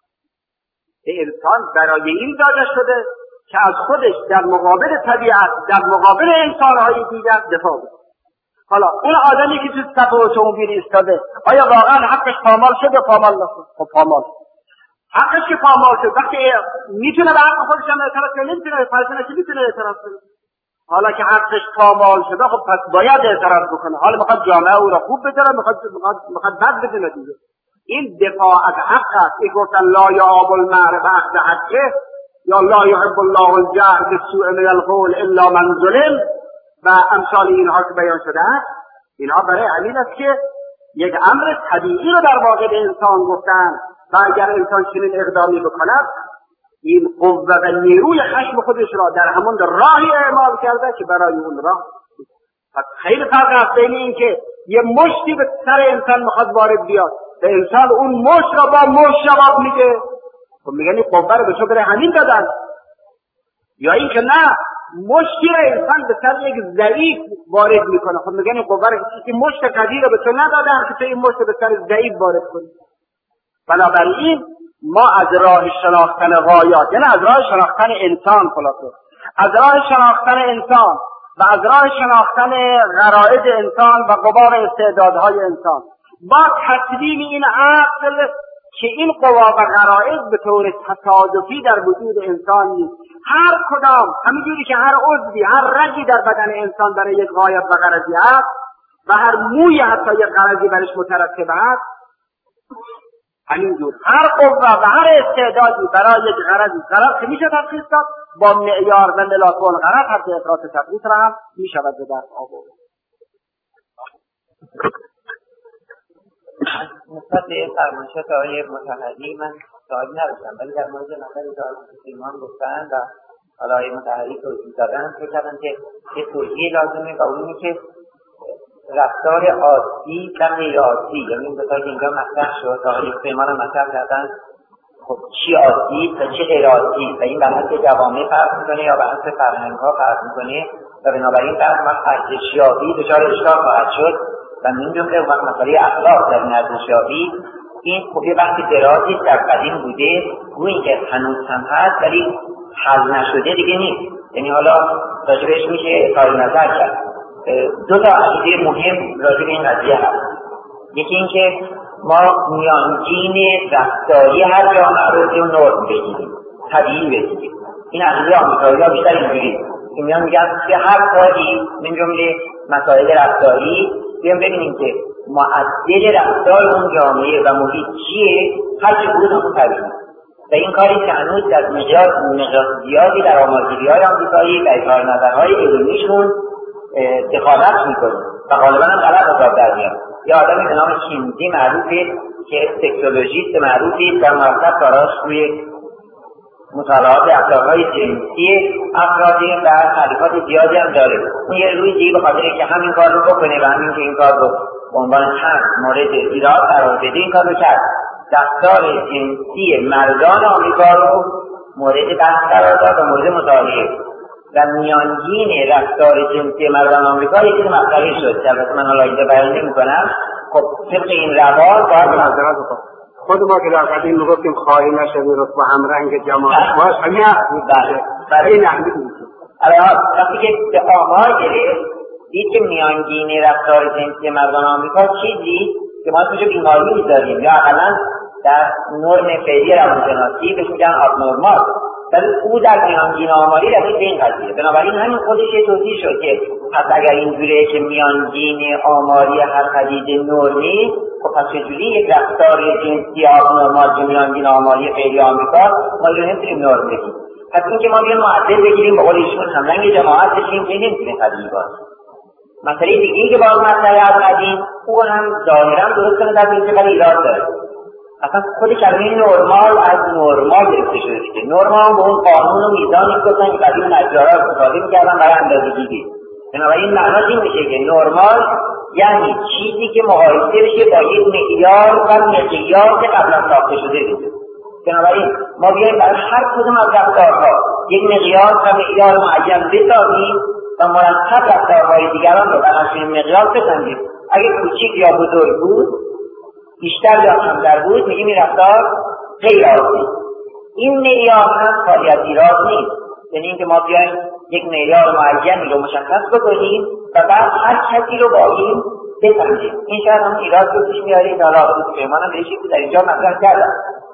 به انسان برای این داده شده که از خودش در مقابل طبیعت در مقابل انسانهای دیگر دفاع کنه. حالا اون آدمی که تو صف اتومبیل ایستاده آیا واقعا حقش پامال شده پامال نشد؟ خب پامال حقش که پامال شد وقتی میتونه به حق خودش هم اعتراض کنه نمیتونه فرض که میتونه اعتراض کنه. حالا که حقش پامال شده خب پس باید اعتراض بکنه. حالا میخواد جامعه او را خوب بدونه میخواد میخواد بد بدونه دیگه. این دفاع از حق است. این گفتن لا یعاب المعرف عهد حقه یا لا یحب الله الجهر بالسوء من القول الا من ظلم و امثال اینها که بیان شده است. اینها برای همین است که یک امر طبیعی رو در واقع به انسان گفتن و اگر انسان چنین اقدامی بکند این قوه و نیروی خشم خودش را در همون راهی اعمال کرده که برای اون راه. پس خیلی فرق است بین این که یه مشتی به سر انسان میخواد وارد بیاد به انسان اون مشت را با مشت جواب میده، خب میگن این قوه رو به تو برای همین دادن، یا این که نه مشتی را انسان به سر یک ضعیف وارد میکنه، خب میگن این قوه رو این مشت قوی رو به تو ندادن که تو این مشت به سر ضعیف وارد کنی. بنابراین ما از راه شناختن غایات یعنی از راه شناختن انسان خلاصه از راه شناختن انسان و از راه شناختن غرایز انسان و قوا و استعدادهای انسان با تسلیم این عقل که این قوا و غرایز به طور تصادفی در وجود انسان نیست. هر کدام همینجوری که هر عضوی هر رگی در بدن انسان برای یک غایت و غرضی است و هر موی حتی یک غرضی برش مترتب است، همینجور هر قوه و هر استعدادی برای یک غرضی غرض که میشه تشخیص داد با معیار و ملاک اون غرض حتی افراط تفریط را هم میشود به دست آورد. نسبت به فرمایشات آقای مطهری من سوالی نداشتم، ولی در مورد نظری که آقای مسلمان گفتن و حالا آقای مطهری توضیح دادن فکر کردم که یه توضیح لازمه و اون اینه که رفتار عادی و غیر عادی، یعنی این دوتا که اینجا مطرح شد آقای مسلمان هم مطرح کردن خب چی عادی و چی غیر عادی و این به حسب جوامع فرق میکنه یا به حسب فرهنگ‌ها فرق میکنه و بنابراین در وقت ارزشیابی دچار اشکال خواهد شد و من جمله وقت مسئله اخلاق در این ارزشیابی این خب یه وقتی درازی در قدیم بوده گویی که هنوز هم هست ولی حل نشده دیگه نیست، یعنی حالا راجبش میشه اظهار نظر کرد. دو تا عقیده مهم راجع به این قضیه هست. یکی این که ما میانگین رفتاری هر جامعه رو رو نرم بگیریم، طبیعی بگیریم. این عقیده آمریکایی‌ها بیشتر اینجوری که میان میگن که هر کاری من جمله مسائل رفتاری بیان ببینیم که معدل رفتار اون جامعه و محیط چیه هر چه بود اون طبیعی و این کاری که هنوز در مجال زیادی در آمارگیری‌های آمریکایی و اظهار نظرهای علمیشون دخالت میکنه و غالبا هم غلط حساب در میاد. یه آدمی به نام کینزی معروفه که سکسولوژیست معروفی در مرتب کاراش روی مطالعات اخلاقهای جنسی افرادی و تعریفات زیادی هم داره. اون یه روی دیگه به خاطر که همین کار رو بکنه و همین که این کار رو به عنوان چند مورد ایراد قرار بده این کار رو کرد. رفتار جنسی مردان آمریکا رو مورد بحث قرار داد و مورد مطالعه و میانگین رفتار جنسی مردان آمریکا یکی که مسئله شد که البته من حالا اینجا بیان نمی‌کنم. خب طبق این روال باید معذرت بخوام خود ما که در قدیم میگفتیم خواهی نشوی رتبه هم رنگ جماعت باش همین بله برای این نحوی بود. الان وقتی که به آمار گرفت دید که میانگین رفتار جنسی مردان آمریکا چیزی که ما توش بیماری می‌ذاریم یا اقلا در نرم فعلی روانشناسی بهش میگن آبنورمال، ولی او در میانگین آماری رسید به این قضیه. بنابراین همین خودش یه توضیح شد که پس اگر اینجوریه که میانگین آماری هر پدیده نرمی، خب پس چجوری یک رفتار جنسی آبنورمال که میانگین آماری فعلی آمریکا ما رو نمیتونیم نرم بگیم. پس این که ما بیان معدل بگیریم به قول ایشون همرنگ جماعت بشیم که نمیتونیم قضیه باشه. مسئله دیگه‌ای که باز مسئله از قدیم او هم ظاهرا درست کنه در اینکه ولی ایراد داره. اصلا خود کلمه نرمال از نرمال گرفته شده دیگه. نرمال به اون قانون و میزانی که گفتن که قدیم نجارا استفاده می‌کردن برای اندازه‌گیری. بنابراین معناش این میشه که نرمال یعنی چیزی که مقایسه بشه با یک معیار و مقیاس که قبلا ساخته شده دیگه. بنابراین ما بیایم برای هر کدوم از رفتارها یک مقیاس و معیار معین بسازیم و مرتب رفتارهای دیگران رو بر اساس مقیاس بسنجیم. اگه کوچیک یا بزرگ بود، بیشتر یا کمتر بود، میگیم این رفتار غیر عادی. این معیار هم خالی از ایراد نیست. یعنی اینکه ما بیایم یک معیار معینی رو مشخص بکنیم و بعد هر کسی رو با این بسنجیم. این شاید هم ایراد رو پیش میاریم. حالا من هم به شکلی در اینجا مطرح کردم.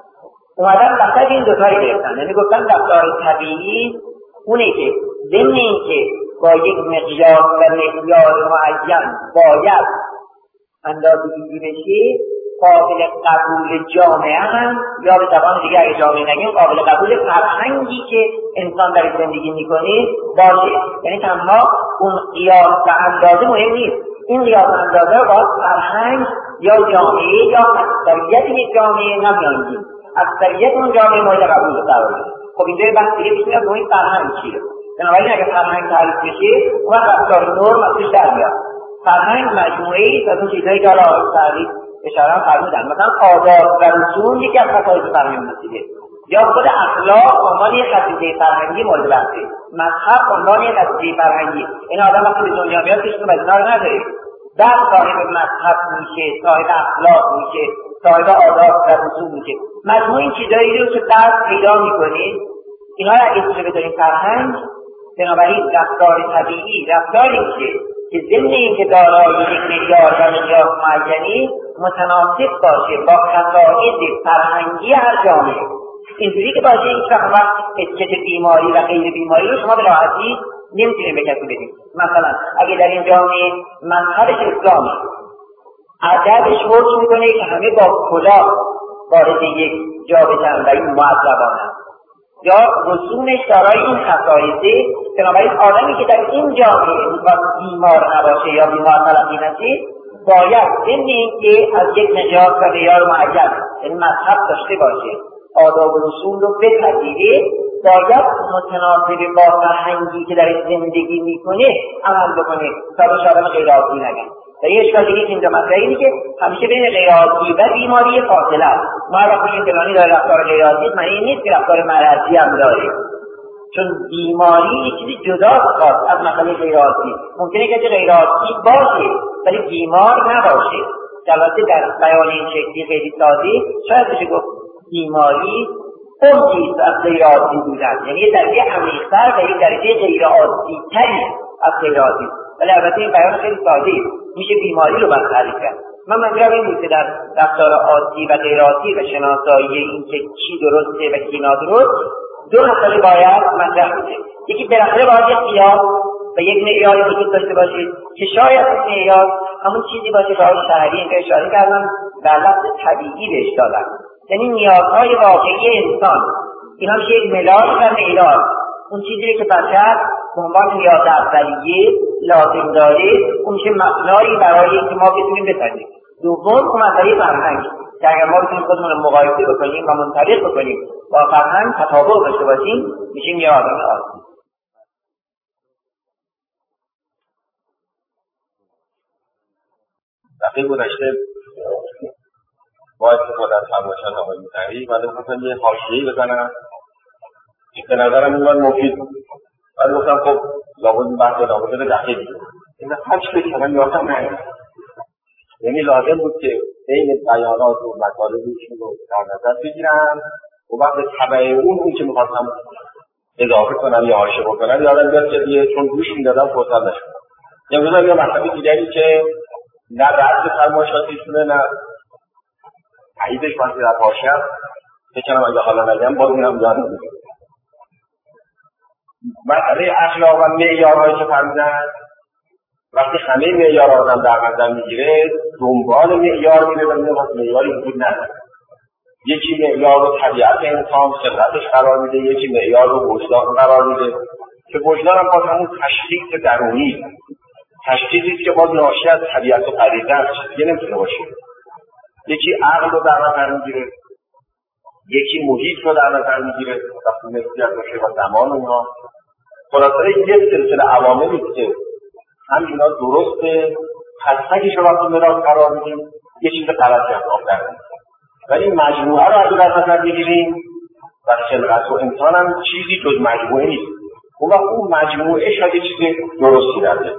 اومدن وسط این دو تایی گرفتن. یعنی گفتن رفتار طبیعی اونه که ضمن اینکه با یک مقیاس و معیار معین باید اندازه‌گیری بشه، قابل قبول جامعه هم یا به زبان دیگه اگه جامعه نگیم قابل قبول فرهنگی که انسان در زندگی میکنه باشه. یعنی تنها اون قیاس و اندازه مهم نیست. این قیاس و اندازه رو باید فرهنگ یا جامعه یا اکثریت یک جامعه نمیانگیم. اکثریت اون جامعه مورد قبول قرار بده. خب اینجا بحث دیگه پیش میاد این فرهنگ چیه. بنابراین اگه فرهنگ تعریف بشه اون رفتار نرم ازش در میاد. فرهنگ مجموعه‌ای از اون چیزایی که حالا تعریف اشاره فرمودن، مثلا آداب و رسوم یکی از خصایص فرهنگ مسیحه، یا خود اخلاق عنوان یک پدیده فرهنگی مورد بحثه، مذهب عنوان یک پدیده فرهنگی. این آدم وقتی به دنیا میاد کسی به اینا رو نداره، بعد صاحب مذهب میشه، صاحب اخلاق میشه، صاحب آداب و رسوم میشه. مجموع این چیزایی رو که بعد پیدا میکنه، اینا رو اگه بشه بداریم فرهنگ، بنابراین رفتار طبیعی رفتاری میشه که ضمن اینکه دارای یک معیار و مقیاس معینی متناسب باشه با خصایص فرهنگی هر جامعه. اینجوری که باشه هیچ وقت اتکت بیماری و غیر بیماری رو شما به راحتی نمیتونیم به کسی بدیم. مثلا اگه در این جامعه مذهبش اسلامی، ادبش حکم میکنه که همه با کلاه وارد یک جا بشن و این مؤدبانه، یا رسومش دارای این خصایصه، بنابراین آدمی که در این جامعه بیمار نباشه یا بیمار تلقی نشه باید ضمن اینکه از یک مقیاس و معیار معین یعنی مذهب داشته باشه، آداب و رسوم رو بپذیره، باید متناسب با فرهنگی که در زندگی میکنه عمل بکنه تا به آدم غیر عادی نگن. و یه اشکال دیگه اینجا مطرح اینه که همیشه بین غیر عادی و بیماری فاصله است. ما وقتی این فلانی داره رفتار غیر عادی، معنی این نیست که رفتار مرضی هم داره، چون بیماری یه چیزی جداست از مسئله غیر عادی. ممکنه که غیر عادی باشه ولی بیمار نباشه. البته در بیان این شکلی خیلی ساده شاید بشه گفت بیماری اون چیز از غیر عادی بودن، یعنی یه درجه عمیق‌تر و یه درجه غیر عادی تری از غیر عادی. ولی البته این بیان خیلی ساده میشه بیماری رو برطرف کرد. من منظورم این بود که در رفتار عادی و غیر عادی و شناسایی این که چی درسته و کی نادرست دو مسئله باید مطرح بشه. یکی بالاخره باید یک قیاس و یک معیاری وجود داشته باشه که شاید این معیار همون چیزی باشه که آقای شهری اینجا اشاره کردن در لفظ طبیعی بهش دادن، یعنی نیازهای واقعی انسان. اینا میشه یک ملاک و معیار، اون چیزی که بشر به عنوان نیاز اولیه لازم داره، اون میشه مبنایی برای اینکه ما بتونیم بسنجیم. دوم اون مسئله فرهنگ، که اگر ما بتونیم خودمون رو مقایسه بکنیم و منطبق بکنیم با فرهنگ تطابق داشته باشیم میشیم یه آدم عادی. دفعه گذشته با استفاده از فرمایشات آقای مطهری من می‌خواستم یه حاشیه‌ای بزنم که به نظرم این مفید بود. من گفتم خب لابد این بحث ادامه بده دقیق دیگه. این هر چی فکر کردم یادم نیامد. یعنی لازم بود که بین بیانات و مطالبشون رو در نظر بگیرم و وقت تبع اون اون که می‌خواستم اضافه کنم یا حاشیه بکنم یادم بیاد که دیگه چون گوش می‌دادم فرصت نشد. امروز یه مطلب دیگری که نه رد فرمایشاتشونه نه تاییدش وقتی در حاشیه بکنم اگه حالا نگم باز میرم یادم میاد. مسئله اخلاق و معیارهایی که فرمودن وقتی همه معیارها آدم در نظر میگیره دنبال معیار میره و میره وقت معیاری وجود نداره. یکی معیار رو طبیعت انسان خلقتش قرار میده، یکی معیار رو وجدان قرار میده که وجدان هم باز همون تشخیص درونی تشخیصی که باز ناشی از طبیعت و غریزه است چیزی نمیتونه باشه. یکی عقل رو در نظر میگیره، یکی محیط رو در نظر میگیره وقتی نسبیت باشه و زمان و اینا. خلاصه یک سلسله عواملی که هم اینا درسته خستگیش رو وقتی میراث قرار میدیم یه چیز غلطی از آب در میدیم، ولی مجموعه رو اگه در نظر بگیریم و خلقت و انسان هم چیزی جز مجموعه نیست. اون وقت اون مجموعه شاید یه چیز درستی داره.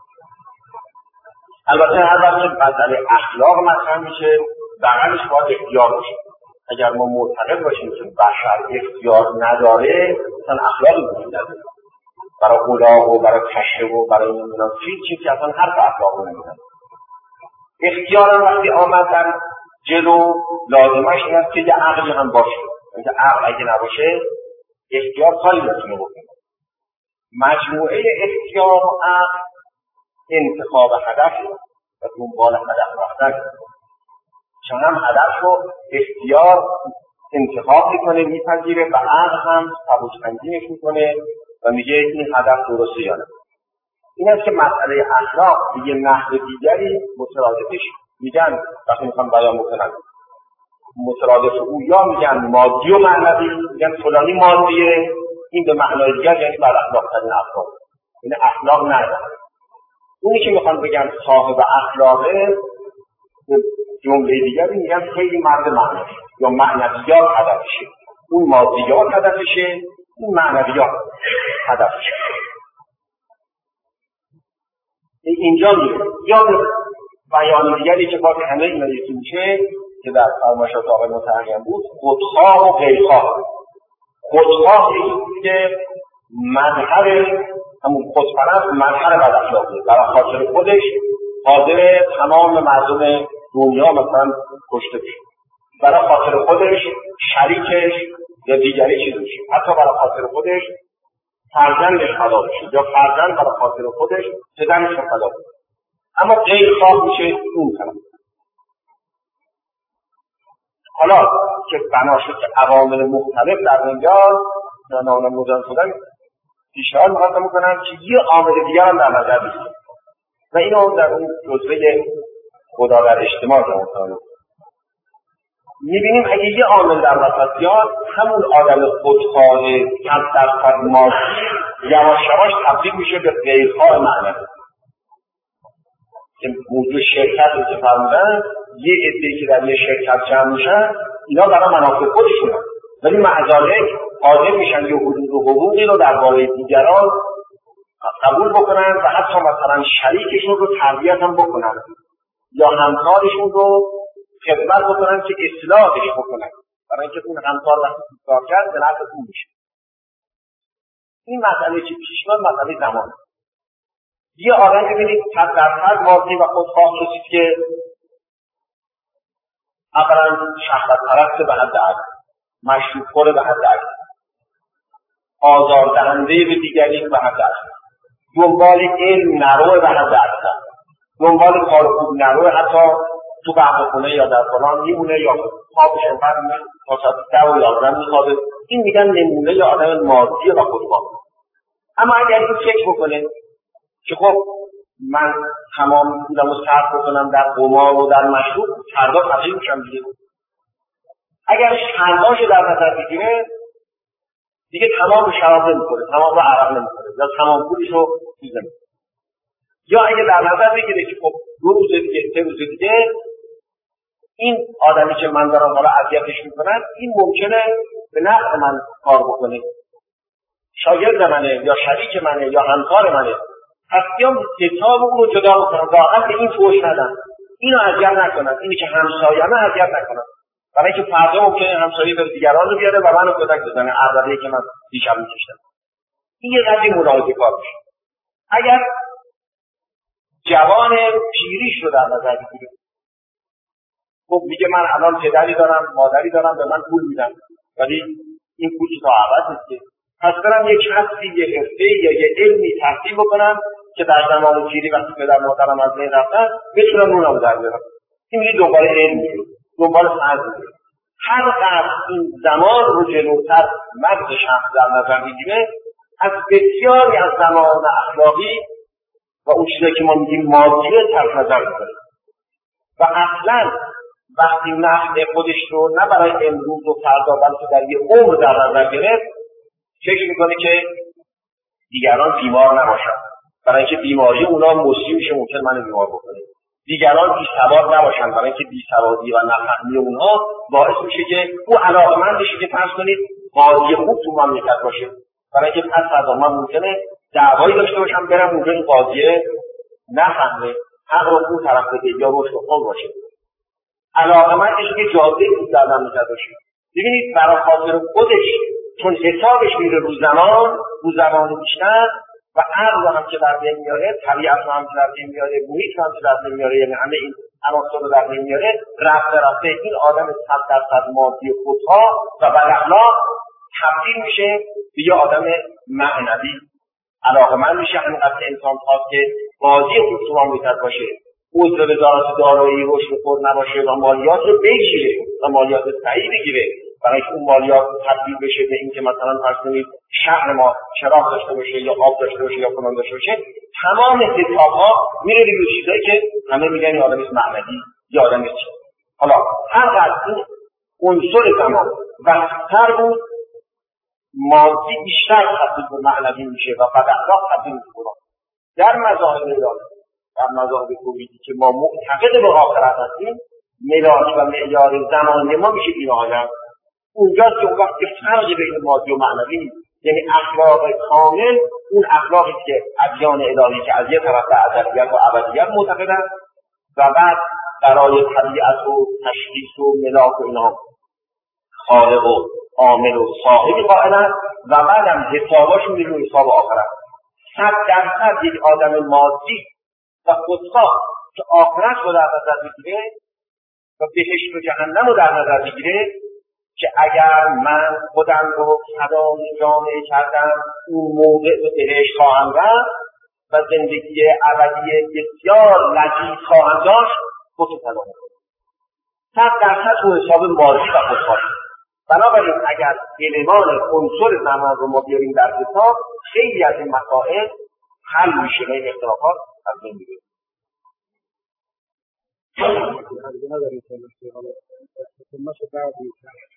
البته هر وقت که مسئله اخلاق مطرح میشه بغلش باید اختیار باشه. اگر ما معتقد باشیم که بشر اختیار نداره مثلا اخلاقی وجود نداره برای الاغ و برای تشریع و برای نمیدونم چیز چیزی اصلا حرف اخلاق رو نمیدونم. اختیار هم وقتی آمد در جلو لازمش این است که یه عقلی هم باشه. اینکه عقل اگه نباشه اختیار کاری نمیتونه بکنه. مجموعه اختیار و عقل انتخاب هدف و دنبال هدف رفتن. چون هم هدف رو اختیار انتخاب میکنه میپذیره و عقل هم تبوش تنظیمش میکنه و میگه این هدف درسته یا نه. این است که مسئله اخلاق به یه نحو دیگری مترادفش میگن وقتی میخوان بیان بکنن مترادف او یا میگن مادی و معنوی، میگن فلانی مادیه این به معنای دیگر یعنی بر اخلاق ترین اخلاق این اخلاق نداره. اونی که میخوان بگن صاحب اخلاقه جمله دیگری میگن خیلی مرد معنوی یا معنویات هدفشه. اون مادیات هدفشه این معنویات هدفشه. اینجا میره یا بیان دیگری که با همه اینا یکی میشه که در فرمایشات آقای مطهری بود خودخواه و غیرخواه. خودخواه یکی که مظهر همون خودپرست مظهر بد اخلاقی برای خاطر خودش حاضر تمام مردم دنیا مثلا کشته بشه، برای خاطر خودش شریکش یا دیگری چیز بشه، حتی برای خاطر خودش فرزندش فدا بشه یا فرزند برای خاطر خودش پدرش فدا بشه. اما غیر خواه میشه اون طرف. حالا که بنا شد که عوامل مختلف در اینجا نامه مدرن شدن پیشنهاد می‌خواستم بکنم که یه عامل دیگر هم در نظر بگیریم و اینو در اون جزوه خدا در اجتماع جمعتانه میبینیم اگه یه عامل در وسط بیاد همون آدم خودخواه صد درصد مادی یواش یواش تبدیل میشه به غیرخواه معنوی که موضوع شرکت رو که فرمودن یه عده‌ای که در یه شرکت جمع میشن اینا برای منافع خودشونن ولی معذالک حاضر میشن یه حدود و حقوقی رو درباره دیگران قبول بکنن و حتی مثلا شریکشون رو تربیت هم بکنن یا همکارشون رو خدمت بکنن که اصلاحش بکنن برای اینکه اون همکار وقتی کار کرد به نفع اون میشه. این مسئله که پیش میاد مسئله زمان. یه آدم ببینید صد درصد مادی و خودخواه کسی که اولا شهوت پرست به حد حد مشروب خور به حد حد آزاردهنده به دیگری به حد حد دنبال علم نروه به حد حد دنبال کار خوب نروه حتی تو بحث خونه یا در فلان میمونه یا خوابش انقدر میشه تا ساعت ده و یازده میخوابه. این میگن نمونه یا آدم مادی و خودخواه. اما اگر این فکر بکنه که خب من تمام پولم رو صرف بکنم در قمار و در مشروب فردا فقیر میشم دیگه اگر شرماش در نظر بگیره دیگه تمام شراب نمیکنه، تمام رو عرق نمیکنه یا تمام پولش رو چیز نمیکنه. یا اگه در نظر بگیره که خب دو روز دیگه سه روز دیگه این آدمی که من دارم حالا اذیتش میکنم این ممکنه به نفع من کار بکنه، شاگرد منه یا شریک منه یا همکار منه، پس بیام حساب اون رو جدا بکنم، واقعا به این فوش ندم، اینو اذیت نکنم، اینی که همسایه‌مه اذیت نکنم، برای اینکه فردا ممکنه همسایه بره دیگران رو بیاره و منو کتک بزنه عرضه‌ای که من دیشب می‌کشتم. این یه قضیه ملاحظه کار میشه. اگر جوان پیریش رو در نظر بگیریم، خب میگه من الان پدری دارم، مادری دارم، به من پول میدن، ولی این پول تا ابد نیست، پس برم یک کسبی، یک حرفه‌ای یا یک علمی تحصیل بکنم که در زمان پیری وقتی پدر مادرم از بین رفتن بتونم اونم در بیارم. این میگه دنبال علم میره، دنبال فرض میره. هر قدر این زمان رو جلوتر مغز شخص در نظر میگیره، از بسیاری از زمان اخلاقی و اون چیزایی که ما میگیم مادی طرف نظر میکنه و اصلا وقتی نفع خودش رو نه برای امروز و فردا بلکه در یه عمر در نظر گرفت، فکر میکنه که دیگران بیمار نباشن، برای اینکه بیماری اونا مصیبه میشه، ممکن منو بیمار بکنه. دیگران بی سواد نباشن، برای اینکه بی سوادی و نفهمی اونها باعث میشه که او علاقمند بشه که فرض کنید قاضی خوب تو مملکت باشه، برای اینکه پس فردا من ممکنه دعوایی داشته باشم برم اونجا این قاضیه نفهمه حق رو اون طرف بده یا روش رو خود باشه. علاقمند بشه که جاده خوب در مملکت باشه. ببینید برای خاطر خودش چون حسابش میره رو زمان، رو زمان بیشتر و عقل هم که در بین میاره، طبیعت هم که در بین میاره، محیط هم که در بین میاره، یعنی همه این عناصر رو در بین میاره، رفته رفته این آدم صد درصد مادی خودها و بداخلاق تبدیل میشه به یه آدم معنوی. علاقمند میشه همینقدر که انسان خواست که قاضی خوب تو مملکت باشه، عضو وزارت دارایی رشد خور نباشه و مالیات رو بگیره و مالیات صحیح بگیره، برای که اون مالیات تبدیل بشه به این که مثلا فرض کنید شهر ما چراغ داشته باشه یا آب داشته باشه یا فلان داشته باشه. تمام حساب‌ها میره روی چیزایی که همه میگن این آدم معنوی یا آدم چی. حالا هر قدر این عنصر زمان وسط‌تر بود، مادی بیشتر تبدیل به معنوی میشه و بعد اخلاق تبدیل میشه. در مذاهب الهی، در مذاهب توحیدی که ما معتقد به آخرت هستیم، ملاک و معیار زمان ما میشه این عالم. اونجاست که اون وقت که فرق بین مادی و معنوی نیست، یعنی اخلاق کامل اون اخلاقی که ادیان الهی که از یه طرف به ازلیت و ابدیت معتقدن و بعد برای طبیعت و تشخیص و ملاک و اینها خالق و عامل و صاحبی قائلن و بعد هم حساباشون میره روی حساب آخرت. صد درصد یک آدم مادی و خودخواه که آخرت رو در نظر بگیره و بهشت و جهنم رو در نظر بگیره که اگر من خودم رو فدای جامعه کردم اون موقع به بهشت خواهم رفت و زندگی ابدی بسیار لذیذ خواهم داشت، خودتو فدا می‌کنم. صد درصد رو حساب مادی و خودخواه. بنابراین اگر علمان عنصر زمان رو ما بیاریم در حساب، خیلی از این مسائل حل میشه و این اختلافات از بین میره. نداریم که